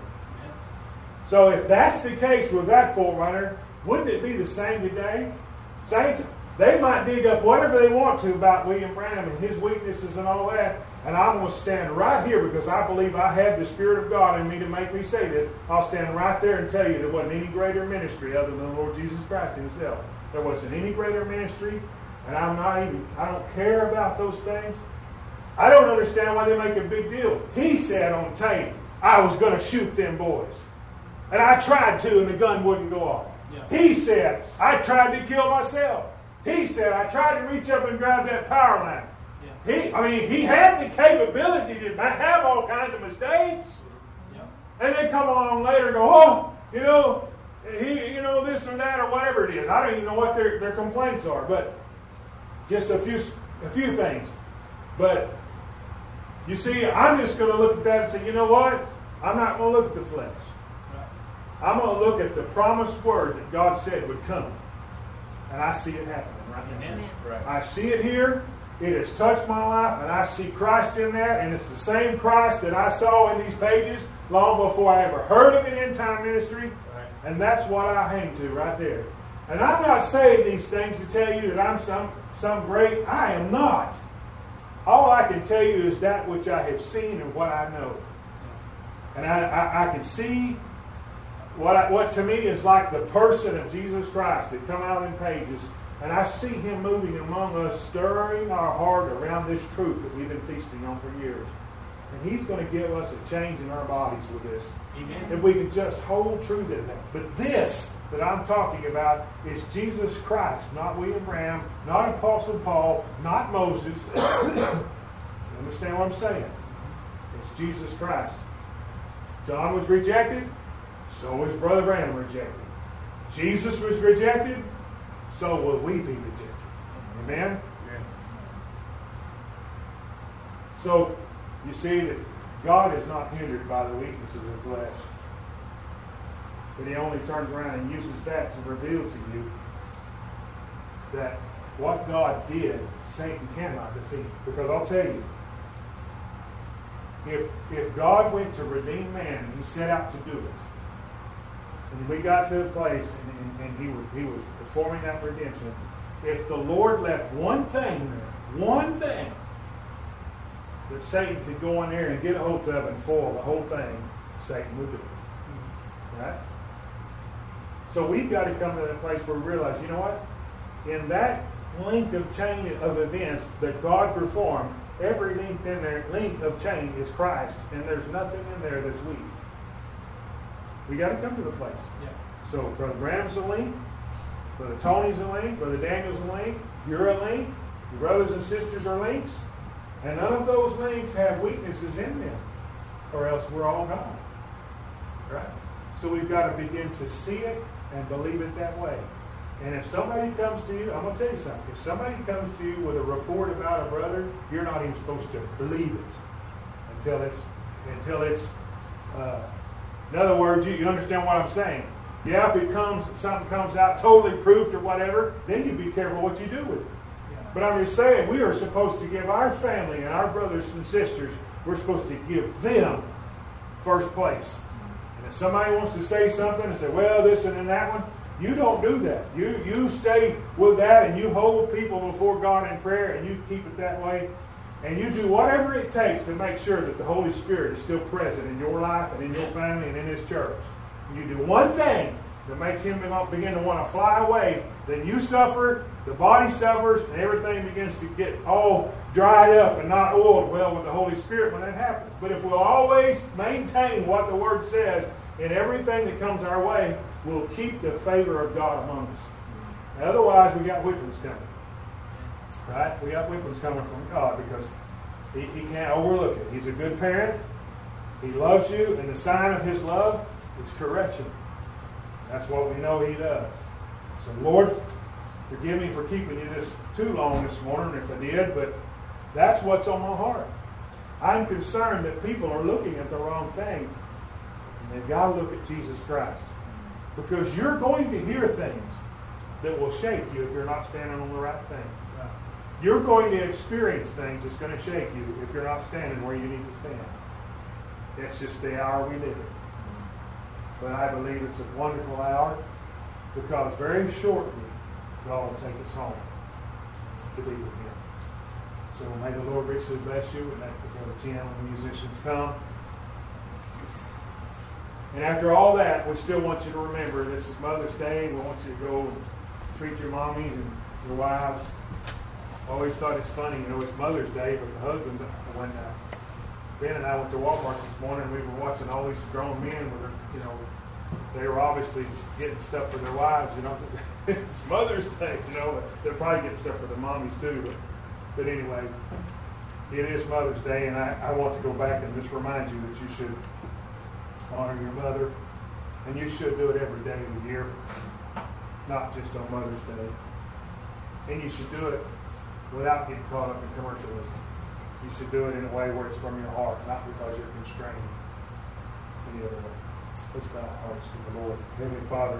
So if that's the case with that forerunner, wouldn't it be the same today? Saints, they might dig up whatever they want to about William Branham and his weaknesses and all that, and I'm going to stand right here because I believe I have the Spirit of God in me to make me say this. I'll stand right there and tell you there wasn't any greater ministry other than the Lord Jesus Christ himself. There wasn't any greater ministry, and I'm not even, I don't care about those things. I don't understand why they make a big deal. He said on tape, I was going to shoot them boys. And I tried to, and the gun wouldn't go off. Yeah. He said, I tried to kill myself. He said, I tried to reach up and grab that power line. Yeah. He, I mean, he had the capability to have all kinds of mistakes. Yeah. And they come along later and go, oh, you know, he, you know, this or that or whatever it is. I don't even know what their, their complaints are, but just a few, a few things. But you see, I'm just going to look at that and say, you know what? I'm not going to look at the flesh. I'm going to look at the promised word that God said would come. And I see it happening right now. Amen. Right. I see it here. It has touched my life, and I see Christ in that. And it's the same Christ that I saw in these pages long before I ever heard of an end-time ministry. Right. And that's what I hang to right there. And I'm not saying these things to tell you that I'm some, some great. I am not. All I can tell you is that which I have seen and what I know. And I, I, I can see what, I, what to me is like the person of Jesus Christ that come out in pages. And I see him moving among us, stirring our heart around this truth that we've been feasting on for years. And he's going to give us a change in our bodies with this. Amen. If we can just hold true to that. But this that I'm talking about is Jesus Christ, not William Branham, not Apostle Paul, not Moses. You understand what I'm saying? It's Jesus Christ. John was rejected, so was Brother Branham rejected. Jesus was rejected, so will we be rejected. Amen? Yeah. So, you see that God is not hindered by the weaknesses of the flesh. But he only turns around and uses that to reveal to you that what God did, Satan cannot defeat. Because I'll tell you, if if God went to redeem man and he set out to do it, and we got to a place and, and, and he was he was performing that redemption, if the Lord left one thing there, one thing that Satan could go in there and get a hold of and foil the whole thing, Satan would do it. Right? So we've got to come to that place where we realize, you know what? In that link of chain of events that God performed, every link in there, link of chain is Christ, and there's nothing in there that's weak. We got to come to the place. Yeah. So Brother Graham's a link, Brother Tony's a link, Brother Daniel's a link, you're a link, your brothers and sisters are links, and none of those links have weaknesses in them, or else we're all gone. Right? So we've got to begin to see it and believe it that way. And if somebody comes to you, I'm going to tell you something. If somebody comes to you with a report about a brother, you're not even supposed to believe it until it's, until it's. Uh, in other words, you, you understand what I'm saying. Yeah, if it comes, something comes out totally proofed or whatever, then you be careful what you do with it. Yeah. But I'm just saying, we are supposed to give our family and our brothers and sisters, we're supposed to give them first place. And if somebody wants to say something and say, well, this and then that one, you don't do that. You you stay with that and you hold people before God in prayer and you keep it that way. And you do whatever it takes to make sure that the Holy Spirit is still present in your life and in your family and in this church. And you do one thing that makes him begin to want to fly away, then you suffer, the body suffers, and everything begins to get all dried up and not oiled well with the Holy Spirit when that happens. But if we'll always maintain what the Word says in everything that comes our way, we'll keep the favor of God among us. Otherwise, we got whippings coming. Right? We got whippings coming from God because he, he can't overlook it. He's a good parent. He loves you, and the sign of his love is correction. That's what we know he does. So, Lord, forgive me for keeping you this too long this morning, if I did, but that's what's on my heart. I'm concerned that people are looking at the wrong thing, and they've got to look at Jesus Christ. Because you're going to hear things that will shake you if you're not standing on the right thing. You're going to experience things that's going to shake you if you're not standing where you need to stand. It's just the hour we live in. But I believe it's a wonderful hour because very shortly God will take us home to be with him. So may the Lord richly bless you. And that before the ten when the musicians come. And after all that, we still want you to remember this is Mother's Day. We want you to go and treat your mommies and your wives. I always thought it's funny, you know, it's Mother's Day, but the husbands, when uh, Ben and I went to Walmart this morning, we were watching all these grown men with their, you know, they were obviously getting stuff for their wives, you know. It's Mother's Day, you know. They're probably getting stuff for their mommies too. But, but anyway, it is Mother's Day, and I, I want to go back and just remind you that you should honor your mother, and you should do it every day of the year, not just on Mother's Day. And you should do it without getting caught up in commercialism. You should do it in a way where it's from your heart, not because you're constrained any other way. Let's bow our hearts to the Lord. Heavenly Father,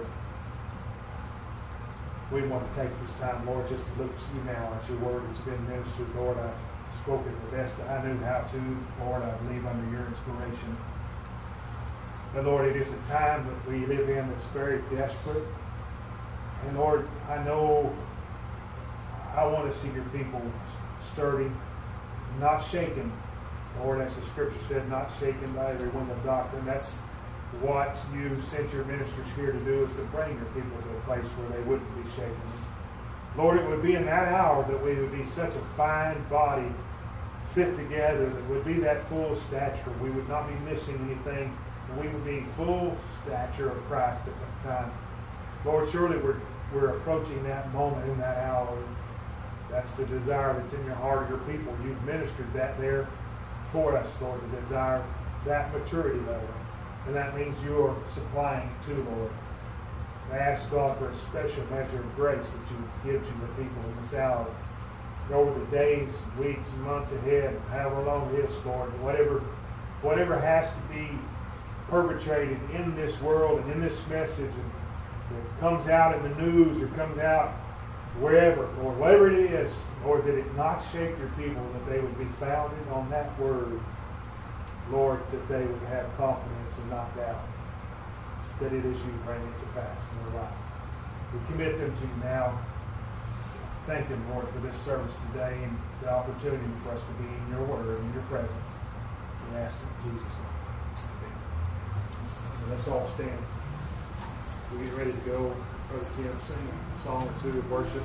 we want to take this time, Lord, just to look to you now as your word has been ministered. Lord, I've spoken the best that I knew how to. Lord, I believe under your inspiration. But Lord, it is a time that we live in that's very desperate. And Lord, I know I want to see your people sturdy, not shaken. Lord, as the scripture said, not shaken by every wind of doctrine. That's what you sent your ministers here to do, is to bring your people to a place where they wouldn't be shaken. Lord, it would be in that hour that we would be such a fine body fit together, that would be that full stature. We would not be missing anything. We would be full stature of Christ at that time. Lord, surely we're, we're approaching that moment in that hour. That's the desire that's in your heart of your people. You've ministered that there for us, Lord, the desire, that maturity level. And that means you're supplying it too, Lord. I ask God for a special measure of grace that you would give to your people in this hour. Over the days, weeks, and months ahead, however long it is, Lord, whatever, whatever has to be perpetrated in this world and in this message and that comes out in the news or comes out wherever, Lord, whatever it is, Lord, that it not shake your people, that they would be founded on that word, Lord, that they would have confidence and not doubt that it is you bringing it to pass in their life. We commit them to you now. Thank you, Lord, for this service today and the opportunity for us to be in your word and in your presence. We ask in Jesus' name. Amen. Let's all stand. So we get ready to go. Brother Tim, sing a song or two of worship.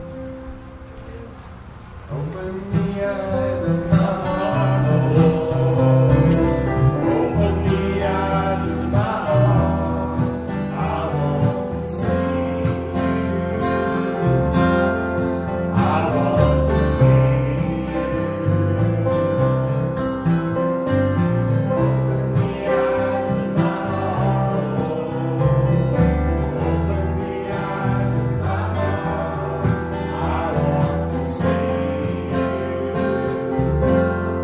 Open the eyes of my heart, Lord. Open the eyes of my heart. I want to see you. I want to see you. Open the eyes of my heart, Lord. Open the eyes of my heart. I want to see you.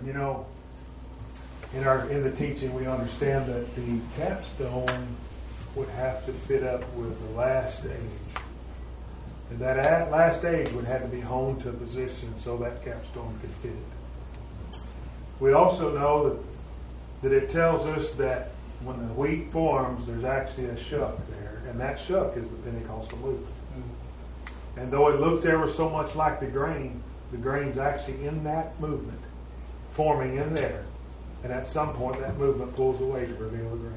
you know, in our in the teaching, we understand that the capstone would have to fit up with the last stage. And that last stage would have to be honed to a position so that capstone could fit it. We also know that, that it tells us that when the wheat forms, there's actually a shuck there, and that shuck is the Pentecostal movement. Mm-hmm. And though it looks ever so much like the grain, the grain's actually in that movement, forming in there. And at some point, that movement pulls away to reveal the grain.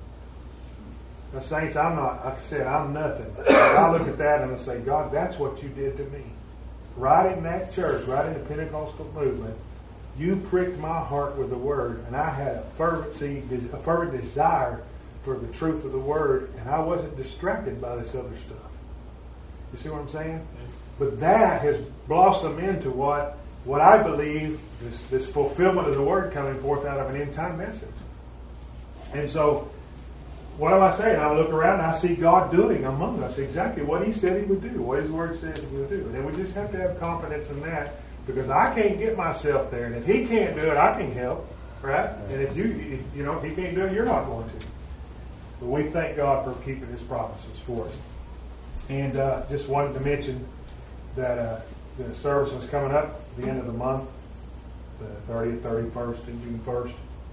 Now, saints, I'm not, like I said, I'm nothing. But I look at that and I say, God, that's what you did to me. Right in that church, right in the Pentecostal movement, you pricked my heart with the Word, and I had a fervency, a fervent desire for the truth of the Word, and I wasn't distracted by this other stuff. You see what I'm saying? But that has blossomed into what what I believe is this fulfillment of the Word coming forth out of an end-time message. And so, what am I saying? I look around and I see God doing among us exactly what He said He would do, what His Word says He would do. And we just have to have confidence in that, because I can't get myself there. And if He can't do it, I can help, right? And if you, you know, if He can't do it, you're not going to. But we thank God for keeping His promises for us. And uh, just wanted to mention that uh, the service is coming up at the end of the month, the thirtieth, thirty-first, and June first.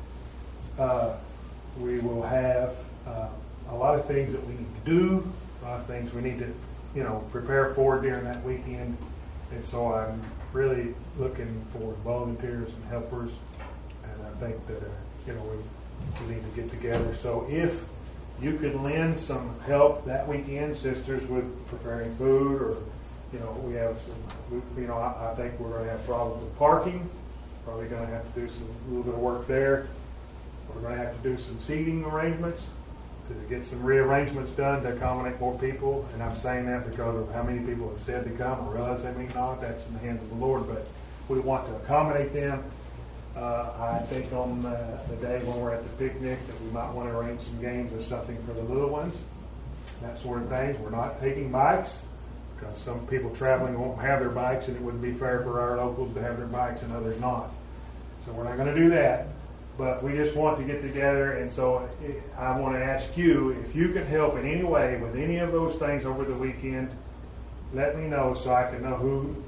Uh, we will have uh, a lot of things that we need to do, a lot of things we need to, you know, prepare for during that weekend. And so I'm really looking for volunteers and helpers, and I think that uh, you know we, we need to get together. So if you could lend some help that weekend, sisters, with preparing food, or you know we have some, we, you know I, I think we're going to have problems with parking. Probably going to have to do some a little bit of work there. We're going to have to do some seating arrangements to get some rearrangements done to accommodate more people. And I'm saying that because of how many people have said to come. I realize they may not. That's in the hands of the Lord. But we want to accommodate them. Uh, I think on uh, the day when we're at the picnic that we might want to arrange some games or something for the little ones. That sort of things. We're not taking bikes, because some people traveling won't have their bikes, and it wouldn't be fair for our locals to have their bikes and others not. So we're not going to do that. But we just want to get together, and so I want to ask you, if you can help in any way with any of those things over the weekend, let me know so I can know who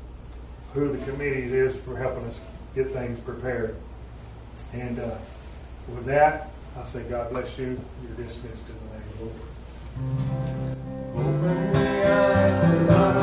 who the committee is for helping us get things prepared. And uh, with that, I say God bless you. You're dismissed in the name of the Lord. Open the eyes of my